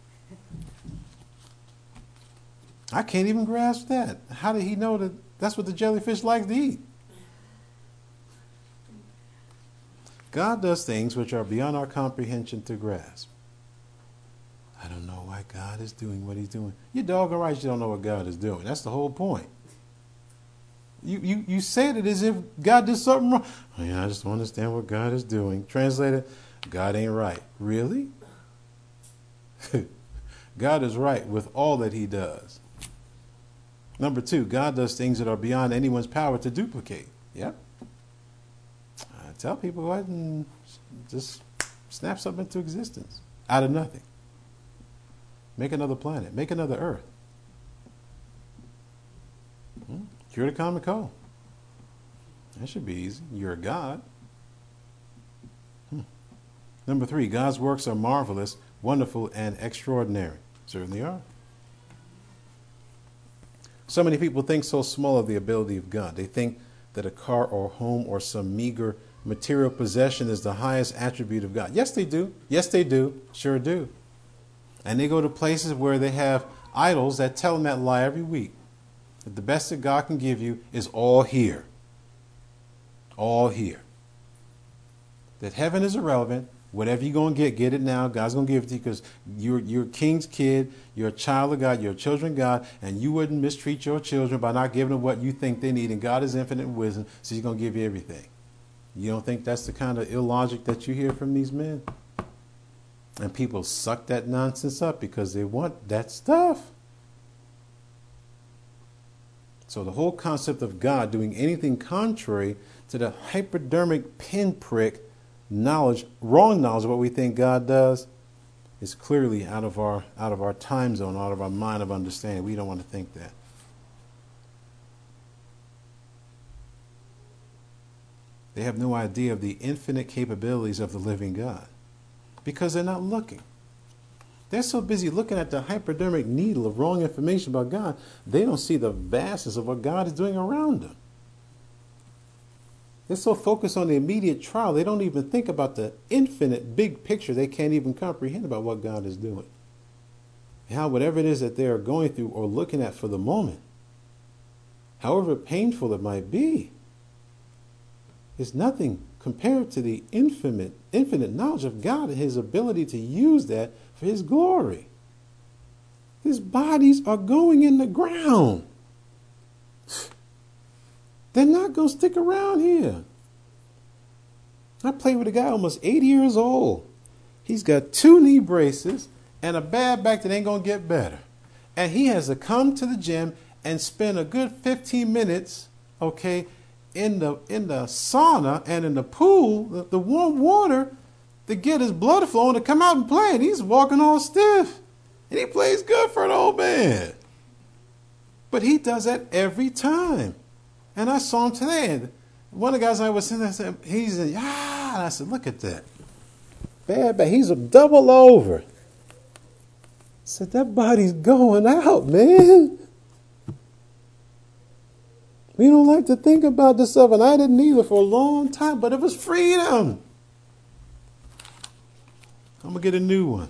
I can't even grasp that. How did he know that that's what the jellyfish likes to eat? God does things which are beyond our comprehension to grasp. I don't know why God is doing what he's doing. You're doggone right you don't know what God is doing. That's the whole point. You said it as if God did something wrong. Oh, yeah, I just don't understand what God is doing. Translated, God ain't right. Really? God is right with all that he does. Number 2, God does things that are beyond anyone's power to duplicate. Yep. I tell people, go ahead and just snap something into existence out of nothing. Make another planet. Make another Earth. Cure the common cold. That should be easy. You're a God. Number 3, God's works are marvelous, wonderful, and extraordinary. Certainly are. So many people think so small of the ability of God. They think that a car or home or some meager material possession is the highest attribute of God. Yes, they do. Yes, they do. Sure do. And they go to places where they have idols that tell them that lie every week. That the best that God can give you is all here. All here. That heaven is irrelevant. Whatever you're going to get it now. God's going to give it to you because you're a king's kid. You're a child of God. You're a children of God. And you wouldn't mistreat your children by not giving them what you think they need. And God is infinite wisdom, so he's going to give you everything. You don't think that's the kind of illogic that you hear from these men? And people suck that nonsense up because they want that stuff. So the whole concept of God doing anything contrary to the hypodermic pinprick knowledge, wrong knowledge of what we think God does, is clearly out of our time zone, out of our mind of understanding. We don't want to think that. They have no idea of the infinite capabilities of the living God because they're not looking. They're so busy looking at the hypodermic needle of wrong information about God, they don't see the vastness of what God is doing around them. They're so focused on the immediate trial, they don't even think about the infinite big picture they can't even comprehend about what God is doing. How whatever it is that they are going through or looking at for the moment, however painful it might be, is nothing compared to the infinite knowledge of God and his ability to use that for his glory. His bodies are going in the ground. They're not going to stick around here. I played with a guy almost 80 years old. He's got 2 knee braces and a bad back that ain't going to get better. And he has to come to the gym and spend a good 15 minutes, okay, in the sauna and in the pool, the warm water, to get his blood flowing to come out and play. And he's walking all stiff. And he plays good for an old man. But he does that every time. And I saw him today. And one of the guys I was in, I said, he's in, and I said, look at that. Bad. He's a double over. I said, that body's going out, man. We don't like to think about this stuff, and I didn't either for a long time, but it was freedom. I'm going to get a new one.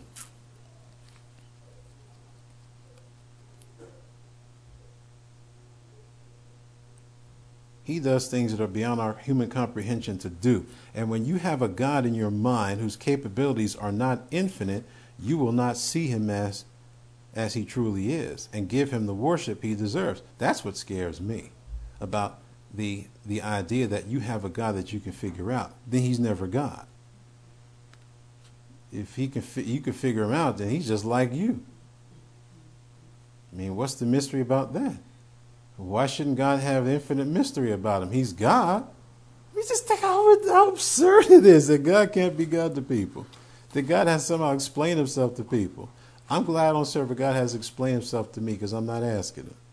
He does things that are beyond our human comprehension to do. And when you have a God in your mind whose capabilities are not infinite, you will not see him as he truly is and give him the worship he deserves. That's what scares me about the idea that you have a God that you can figure out. Then he's never God. If you can figure him out, then he's just like you. I mean, what's the mystery about that? Why shouldn't God have infinite mystery about him? He's God. We just think how absurd it is that God can't be God to people. That God has somehow explained himself to people. I'm glad I don't serve a God that has explained himself to me because I'm not asking him.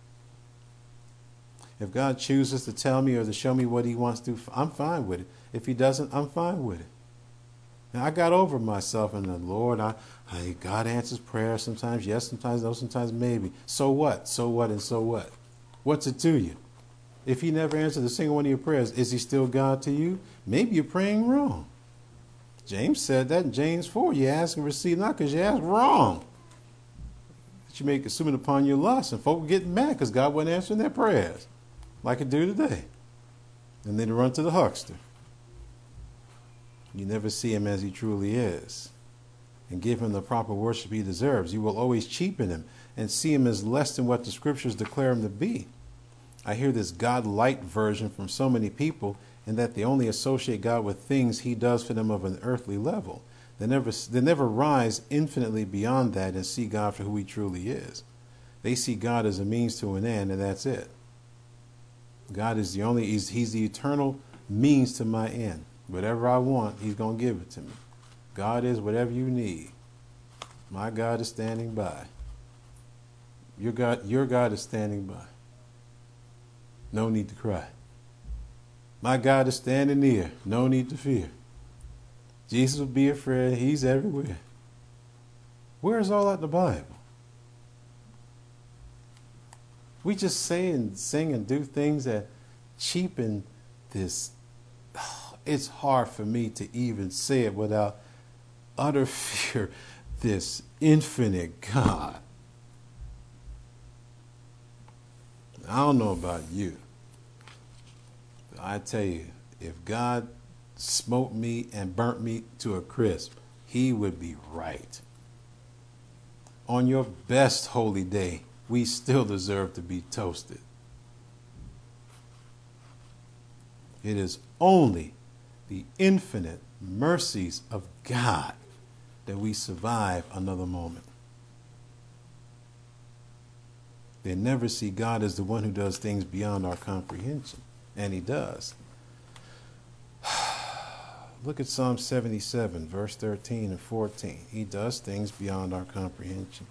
If God chooses to tell me or to show me what he wants to do, I'm fine with it. If he doesn't, I'm fine with it. Now, I got over myself and the Lord, God answers prayer sometimes, yes, sometimes no, sometimes maybe. So what? So what and so what? What's it to you? If he never answered a single one of your prayers, is he still God to you? Maybe you're praying wrong. James said that in James 4. You ask and receive not because you ask wrong. That you make assuming upon your lust. And folk get mad because God wasn't answering their prayers like it do today. And then they run to the huckster. You never see him as he truly is and give him the proper worship he deserves. You will always cheapen him and see him as less than what the scriptures declare him to be. I hear this God light version from so many people, and that they only associate God with things he does for them of an earthly level. They never rise infinitely beyond that and see God for who he truly is. They see God as a means to an end, and that's it. God is he's the eternal means to my end. Whatever I want, he's going to give it to me. God is whatever you need. My God is standing by. Your God is standing by. No need to cry. My God is standing near. No need to fear. Jesus will be a friend. He's everywhere. Where is all that in the Bible? We just say and sing and do things that cheapen this. It's hard for me to even say it without utter fear. This infinite God. I don't know about you. I tell you, if God smote me and burnt me to a crisp, he would be right. On your best holy day, we still deserve to be toasted. It is only the infinite mercies of God that we survive another moment. They never see God as the one who does things beyond our comprehension. And he does. Look at Psalm 77, verse 13 and 14. He does things beyond our comprehension.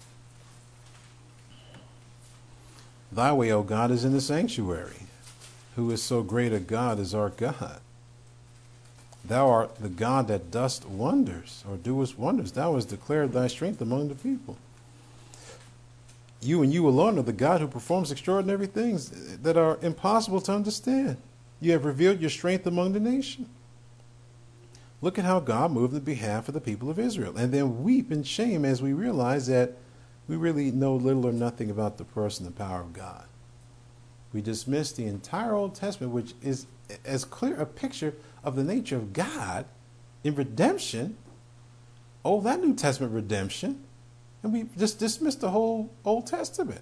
Thy way, O God, is in the sanctuary. Who is so great a God as our God? Thou art the God that dost wonders, or doest wonders. Thou hast declared thy strength among the people. You and you alone are the God who performs extraordinary things that are impossible to understand. You have revealed your strength among the nation. Look at how God moved on behalf of the people of Israel, and then weep in shame as we realize that we really know little or nothing about the person and power of God. We dismiss the entire Old Testament, which is as clear a picture of the nature of God in redemption. Oh, that New Testament redemption. And we just dismiss the whole Old Testament.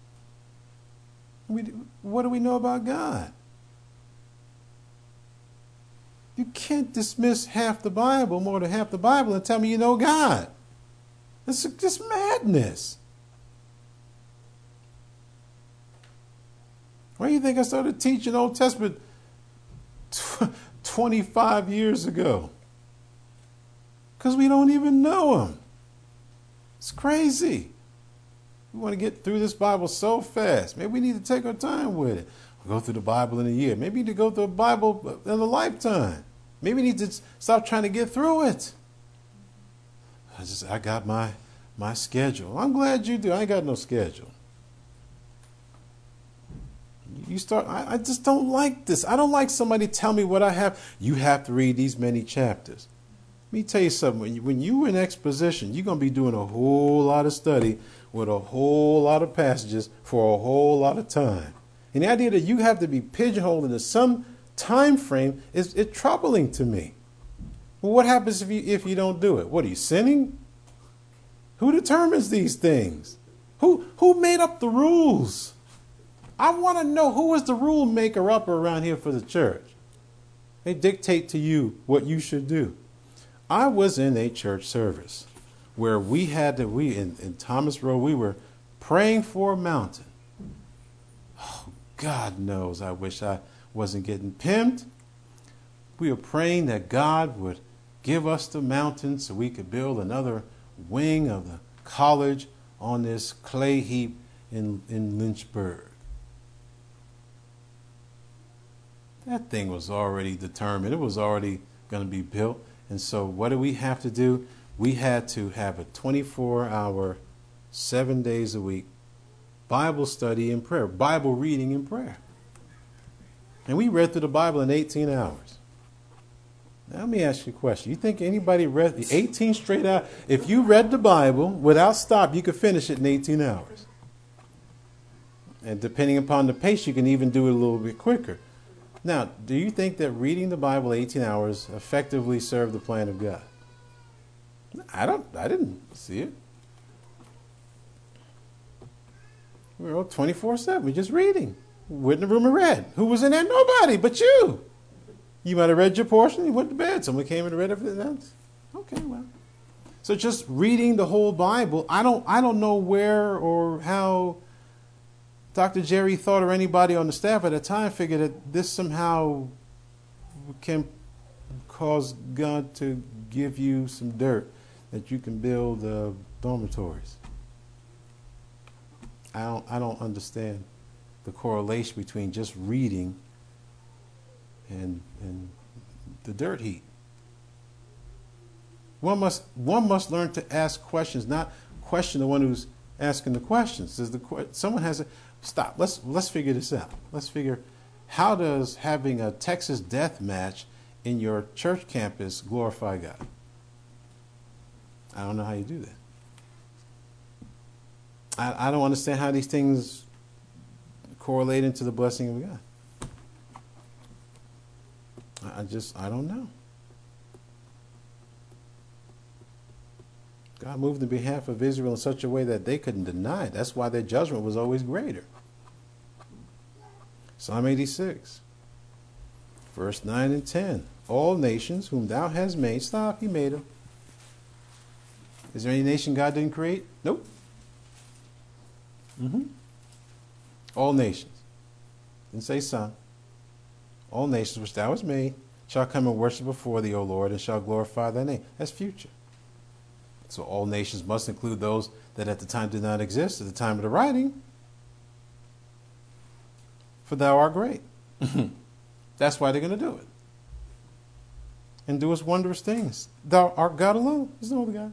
What do we know about God? You can't dismiss half the Bible, more than half the Bible, and tell me you know God. It's just madness. Why do you think I started teaching Old Testament 25 years ago? Because we don't even know Him. It's crazy. We want to get through this Bible so fast. Maybe we need to take our time with it. We'll go through the Bible in a year. Maybe we need to go through the Bible in a lifetime. Maybe we need to stop trying to get through it. I got my schedule. I'm glad you do. I ain't got no schedule. I just don't like this. I don't like somebody tell me what I have. You have to read these many chapters. Let me tell you something. When you're in exposition, you're going to be doing a whole lot of study with a whole lot of passages for a whole lot of time. And the idea that you have to be pigeonholed into some time frame is troubling to me. Well, what happens if you don't do it? What, are you sinning? Who determines these things? Who made up the rules? I want to know, who is the rule maker up around here for the church? They dictate to you what you should do. I was in a church service where in Thomas Road, we were praying for a mountain. Oh, God knows, I wish I wasn't getting pimped. We were praying that God would give us the mountain so we could build another wing of the college on this clay heap in Lynchburg. That thing was already determined. It was already going to be built. And so what do we have to do? We had to have a 24-hour, 7 days a week Bible study and prayer, Bible reading and prayer. And we read through the Bible in 18 hours. Now let me ask you a question. You think anybody read the 18 straight hours? If you read the Bible without stop, you could finish it in 18 hours. And depending upon the pace, you can even do it a little bit quicker. Now, do you think that reading the Bible 18 hours effectively served the plan of God? I didn't see it. We were all 24/7. We're just reading. We're in the room and read. Who was in there? Nobody but you. You might have read your portion. You went to bed. Someone came and read everything else. Okay, well. So just reading the whole Bible, I don't know where or how Dr. Jerry thought, or anybody on the staff at the time figured that this somehow can cause God to give you some dirt that you can build dormitories. I don't understand the correlation between just reading and the dirt heap. One must learn to ask questions, not question the one who's asking the questions. Someone has a stop. Let's figure this out. Let's figure, how does having a Texas death match in your church campus glorify God? I don't know how you do that. I don't understand how these things correlate into the blessing of God. I don't know. God moved on behalf of Israel in such a way that they couldn't deny it. That's why their judgment was always greater. Psalm 86, verse 9 and 10. All nations whom thou hast made, stop, he made them. Is there any nation God didn't create? Nope. All nations. Didn't say some. All nations which thou hast made shall come and worship before thee, O Lord, and shall glorify thy name. That's future. So all nations must include those that at the time did not exist at the time of the writing. For thou art great. That's why they're going to do it. and doest wondrous things. Thou art God alone. There's no other God.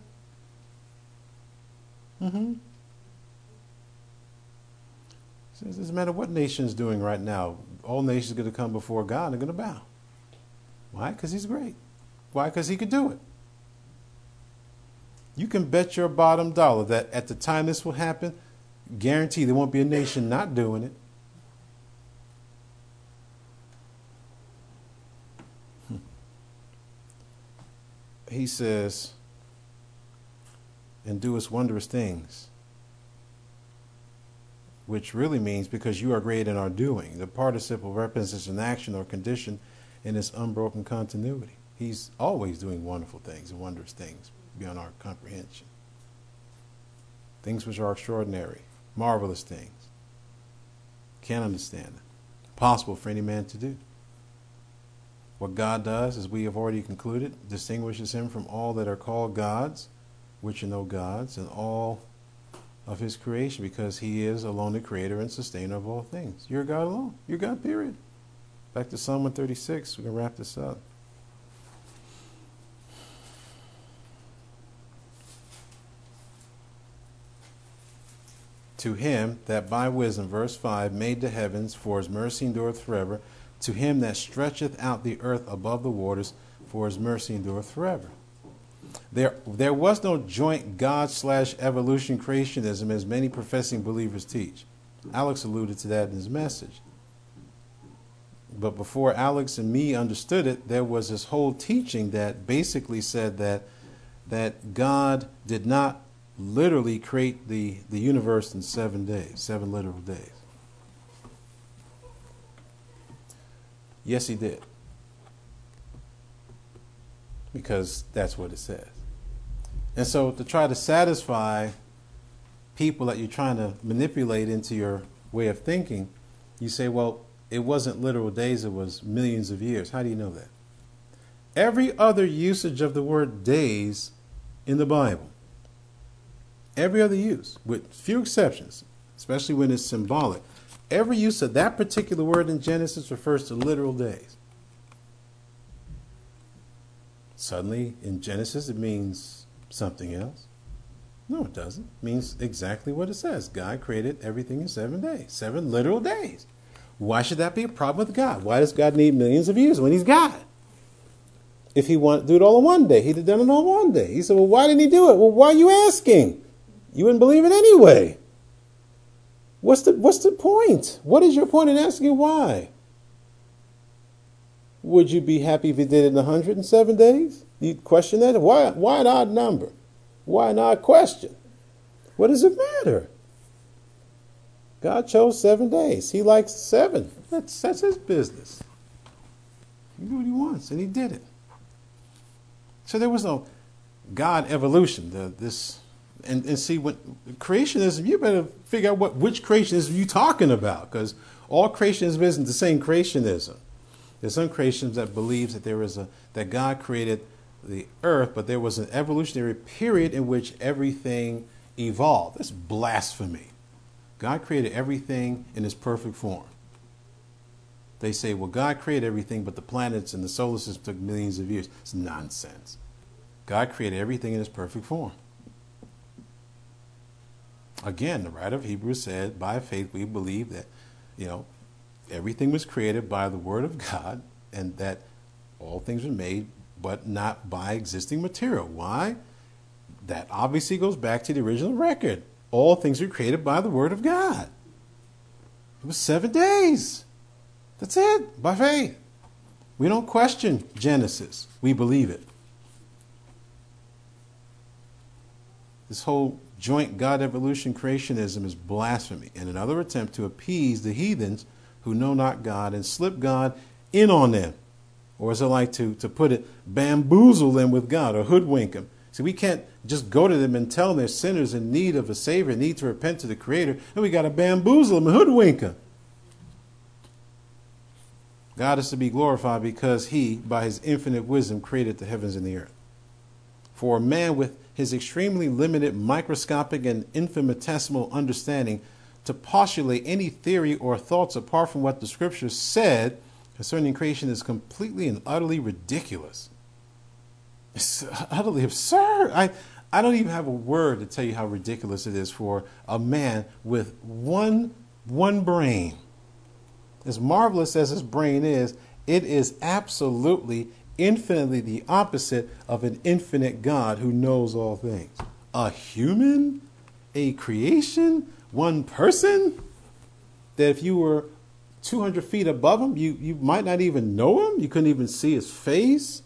So it doesn't matter what nation is doing right now. All nations are going to come before God and they're going to bow. Why? Because he's great. Why? Because he could do it. You can bet your bottom dollar that at the time this will happen, guarantee there won't be a nation not doing it. He says, and doest wondrous things, which really means because you are great in our doing. The participle represents an action or condition in its unbroken continuity. He's always doing wonderful things and wondrous things beyond our comprehension. Things which are extraordinary, marvelous things. Can't understand it. Impossible for any man to do. What God does, as we have already concluded, distinguishes him from all that are called gods, which are no gods, and all of his creation, because he is alone the creator and sustainer of all things. You're God alone. You're God, period. Back to Psalm 136. We're going to wrap this up. To him that by wisdom, verse 5, made the heavens, for his mercy endureth forever. To him that stretcheth out the earth above the waters, for his mercy endureth forever. There was no joint God/evolution creationism as many professing believers teach. Alex alluded to that in his message. But before Alex and me understood it, there was this whole teaching that basically said that God did not literally create the universe in 7 days, 7 literal days. Yes, he did. Because that's what it says. And so to try to satisfy people that you're trying to manipulate into your way of thinking, you say, well, it wasn't literal days, it was millions of years. How do you know that? Every other usage of the word days in the Bible, every other use, with few exceptions, especially when it's symbolic, every use of that particular word in Genesis refers to literal days. Suddenly, in Genesis, it means something else. No, it doesn't. It means exactly what it says. God created everything in 7 days, 7 literal days. Why should that be a problem with God? Why does God need millions of years when he's God? If he wanted to do it all in 1 day, he'd have done it all in 1 day. He said, well, why didn't he do it? Well, why are you asking? You wouldn't believe it anyway. What's the point? What is your point in asking why? Would you be happy if he did it in 107 days? You question that? Why an odd number? Why an odd question? What does it matter? God chose 7 days. He likes 7. That's his business. He do what he wants, and he did it. So there was no God evolution. And see, what creationism, you better figure out which creationism you're talking about, because all creationism isn't the same creationism. There's some creationism that believes that that God created the earth, but there was an evolutionary period in which everything evolved. That's blasphemy. God created everything in its perfect form. They say, well, God created everything, but the planets and the solar system took millions of years. It's nonsense. God created everything in its perfect form. Again, the writer of Hebrews said, by faith we believe that, everything was created by the word of God, and that all things were made, but not by existing material. Why? That obviously goes back to the original record. All things were created by the word of God. It was 7 days. That's it, by faith. We don't question Genesis. We believe it. This whole joint God evolution creationism is blasphemy and another attempt to appease the heathens who know not God and slip God in on them. Or as I like to put it, bamboozle them with God or hoodwink them. See, we can't just go to them and tell them they're sinners in need of a Savior, need to repent to the Creator, and we got to bamboozle them and hoodwink them. God is to be glorified because he, by his infinite wisdom, created the heavens and the earth. For a man with his extremely limited microscopic and infinitesimal understanding to postulate any theory or thoughts apart from what the scriptures said concerning creation is completely and utterly ridiculous. It's utterly absurd. I don't even have a word to tell you how ridiculous it is for a man with one brain. As marvelous as his brain is, it is absolutely, infinitely the opposite of an infinite God who knows all things. A human, a creation, one person, that if you were 200 feet above him, you might not even know him. You couldn't even see his face.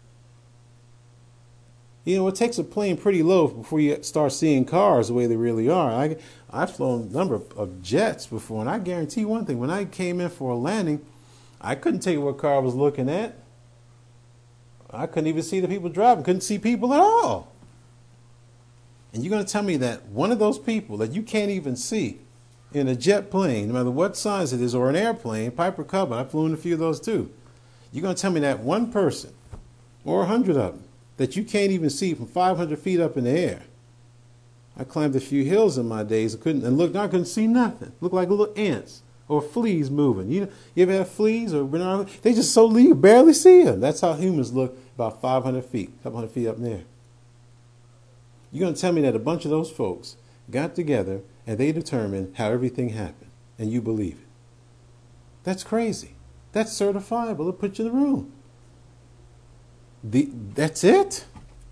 You know, it takes a plane pretty low before you start seeing cars the way they really are. I've flown a number of jets before, and I guarantee one thing. When I came in for a landing, I couldn't tell you what car I was looking at. I couldn't even see the people driving. Couldn't see people at all. And you're going to tell me that one of those people that you can't even see in a jet plane, no matter what size it is, or an airplane, Piper Cub, I've flown a few of those too. You're going to tell me that one person, or 100 of them, that you can't even see from 500 feet up in the air. I climbed a few hills in my days and couldn't see nothing. Looked like little ants or fleas moving. You ever have fleas or they just so little you barely see them. That's how humans look about 500 feet, a couple hundred feet up in the air. You're going to tell me that a bunch of those folks got together and they determined how everything happened, and you believe it? That's crazy. That's certifiable. It'll put you in the room. That's it?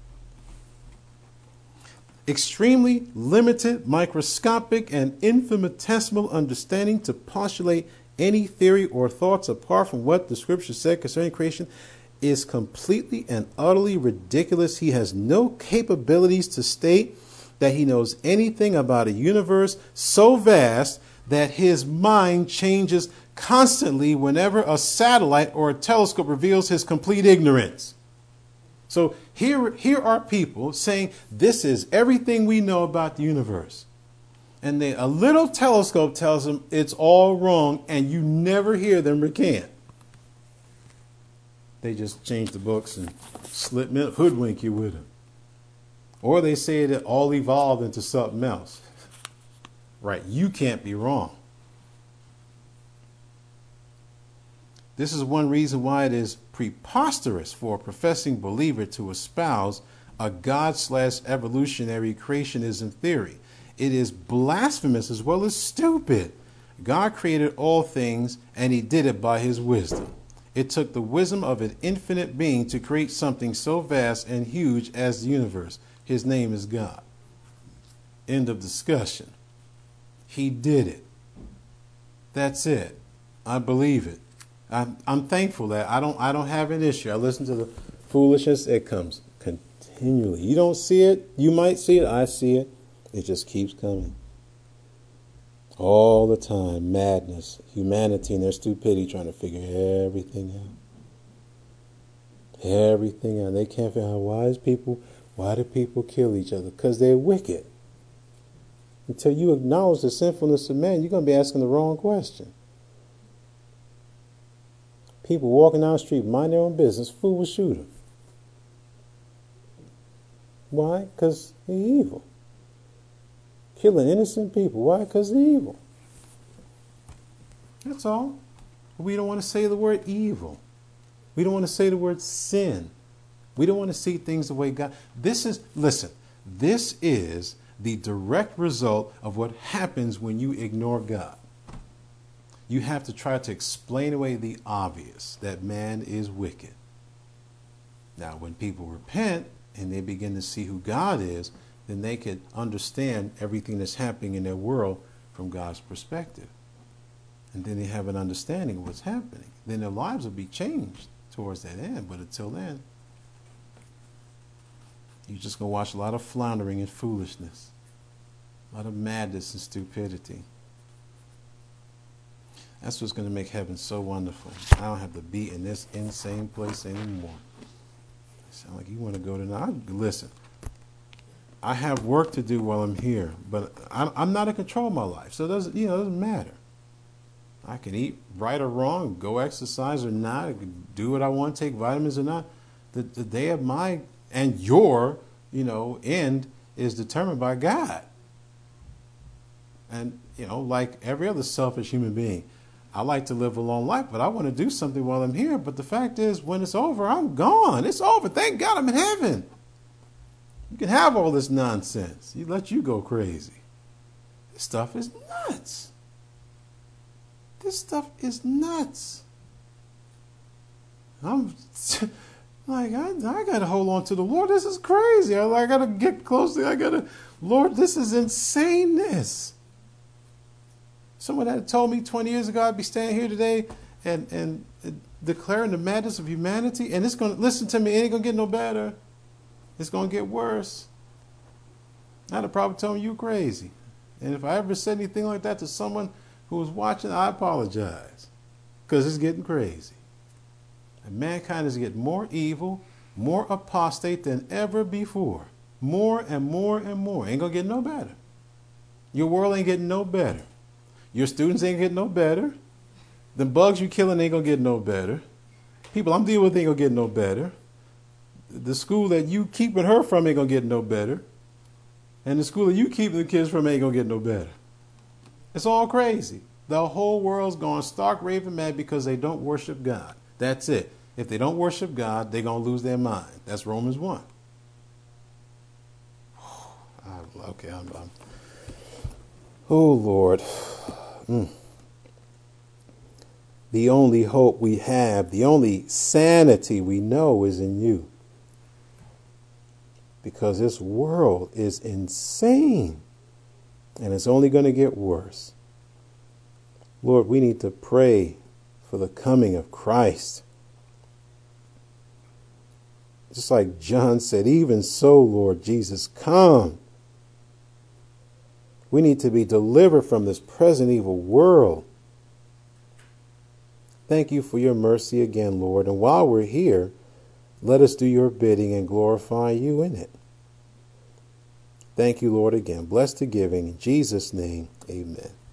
Extremely limited, microscopic, and infinitesimal understanding to postulate any theory or thoughts apart from what the scripture said concerning creation is completely and utterly ridiculous. He has no capabilities to state that he knows anything about a universe so vast that his mind changes constantly whenever a satellite or a telescope reveals his complete ignorance. So here are people saying this is everything we know about the universe. And then a little telescope tells them it's all wrong, and you never hear them recant. They just change the books and hoodwink you with them. Or they say it all evolved into something else. Right, you can't be wrong. This is one reason why it is preposterous for a professing believer to espouse a God/evolutionary creationism theory. It is blasphemous as well as stupid. God created all things, and he did it by his wisdom. It took the wisdom of an infinite being to create something so vast and huge as the universe. His name is God. End of discussion. He did it. That's it. I believe it. I'm thankful that I don't have an issue. I listen to the foolishness. It comes continually. You don't see it. You might see it. I see it. It just keeps coming. All the time. Madness. Humanity and their stupidity trying to figure everything out. Everything out. They can't figure out why do people kill each other? Because they're wicked. Until you acknowledge the sinfulness of man, you're going to be asking the wrong question. People walking down the street, mind their own business, fool will shoot them. Why? Because they're evil. Killing innocent people. Why? Because they're evil. That's all. We don't want to say the word evil. We don't want to say the word sin. We don't want to see things the way God. This is the direct result of what happens when you ignore God. You have to try to explain away the obvious, that man is wicked. Now, when people repent and they begin to see who God is, then they could understand everything that's happening in their world from God's perspective. And then they have an understanding of what's happening. Then their lives will be changed towards that end. But until then, you're just going to watch a lot of floundering and foolishness, a lot of madness and stupidity. That's what's going to make heaven so wonderful. I don't have to be in this insane place anymore. Sound like you want to go to now? Listen, I have work to do while I'm here, but I'm not in control of my life, so it doesn't matter. I can eat right or wrong, go exercise or not, I can do what I want, take vitamins or not. The day of my and your end is determined by God. And like every other selfish human being, I like to live a long life, but I want to do something while I'm here. But the fact is, when it's over, I'm gone. It's over. Thank God I'm in heaven. You can have all this nonsense. You let you go crazy. This stuff is nuts. This stuff is nuts. I'm like, I got to hold on to the Lord. This is crazy. I got to get closely. Lord, this is insaneness. Someone had told me 20 years ago I'd be standing here today and declaring the madness of humanity. And it's going to, listen to me, it ain't going to get no better. It's going to get worse. I'd have probably told you crazy. And if I ever said anything like that to someone who was watching, I apologize. Because it's getting crazy. And mankind is getting more evil, more apostate than ever before. More and more and more. Ain't going to get no better. Your world ain't getting no better. Your students ain't getting no better. The bugs you killing ain't going to get no better. People I'm dealing with ain't going to get no better. The school that you keeping her from ain't going to get no better. And the school that you keeping the kids from ain't going to get no better. It's all crazy. The whole world's going stark raving mad because they don't worship God. That's it. If they don't worship God, they're going to lose their mind. That's Romans 1. Okay, I'm oh, Lord. The only hope we have, the only sanity we know is in you. Because this world is insane. And it's only going to get worse. Lord, we need to pray for the coming of Christ. Just like John said, even so, Lord Jesus, come. We need to be delivered from this present evil world. Thank you for your mercy again, Lord. And while we're here, let us do your bidding and glorify you in it. Thank you, Lord, again. Bless the giving. In Jesus' name, amen.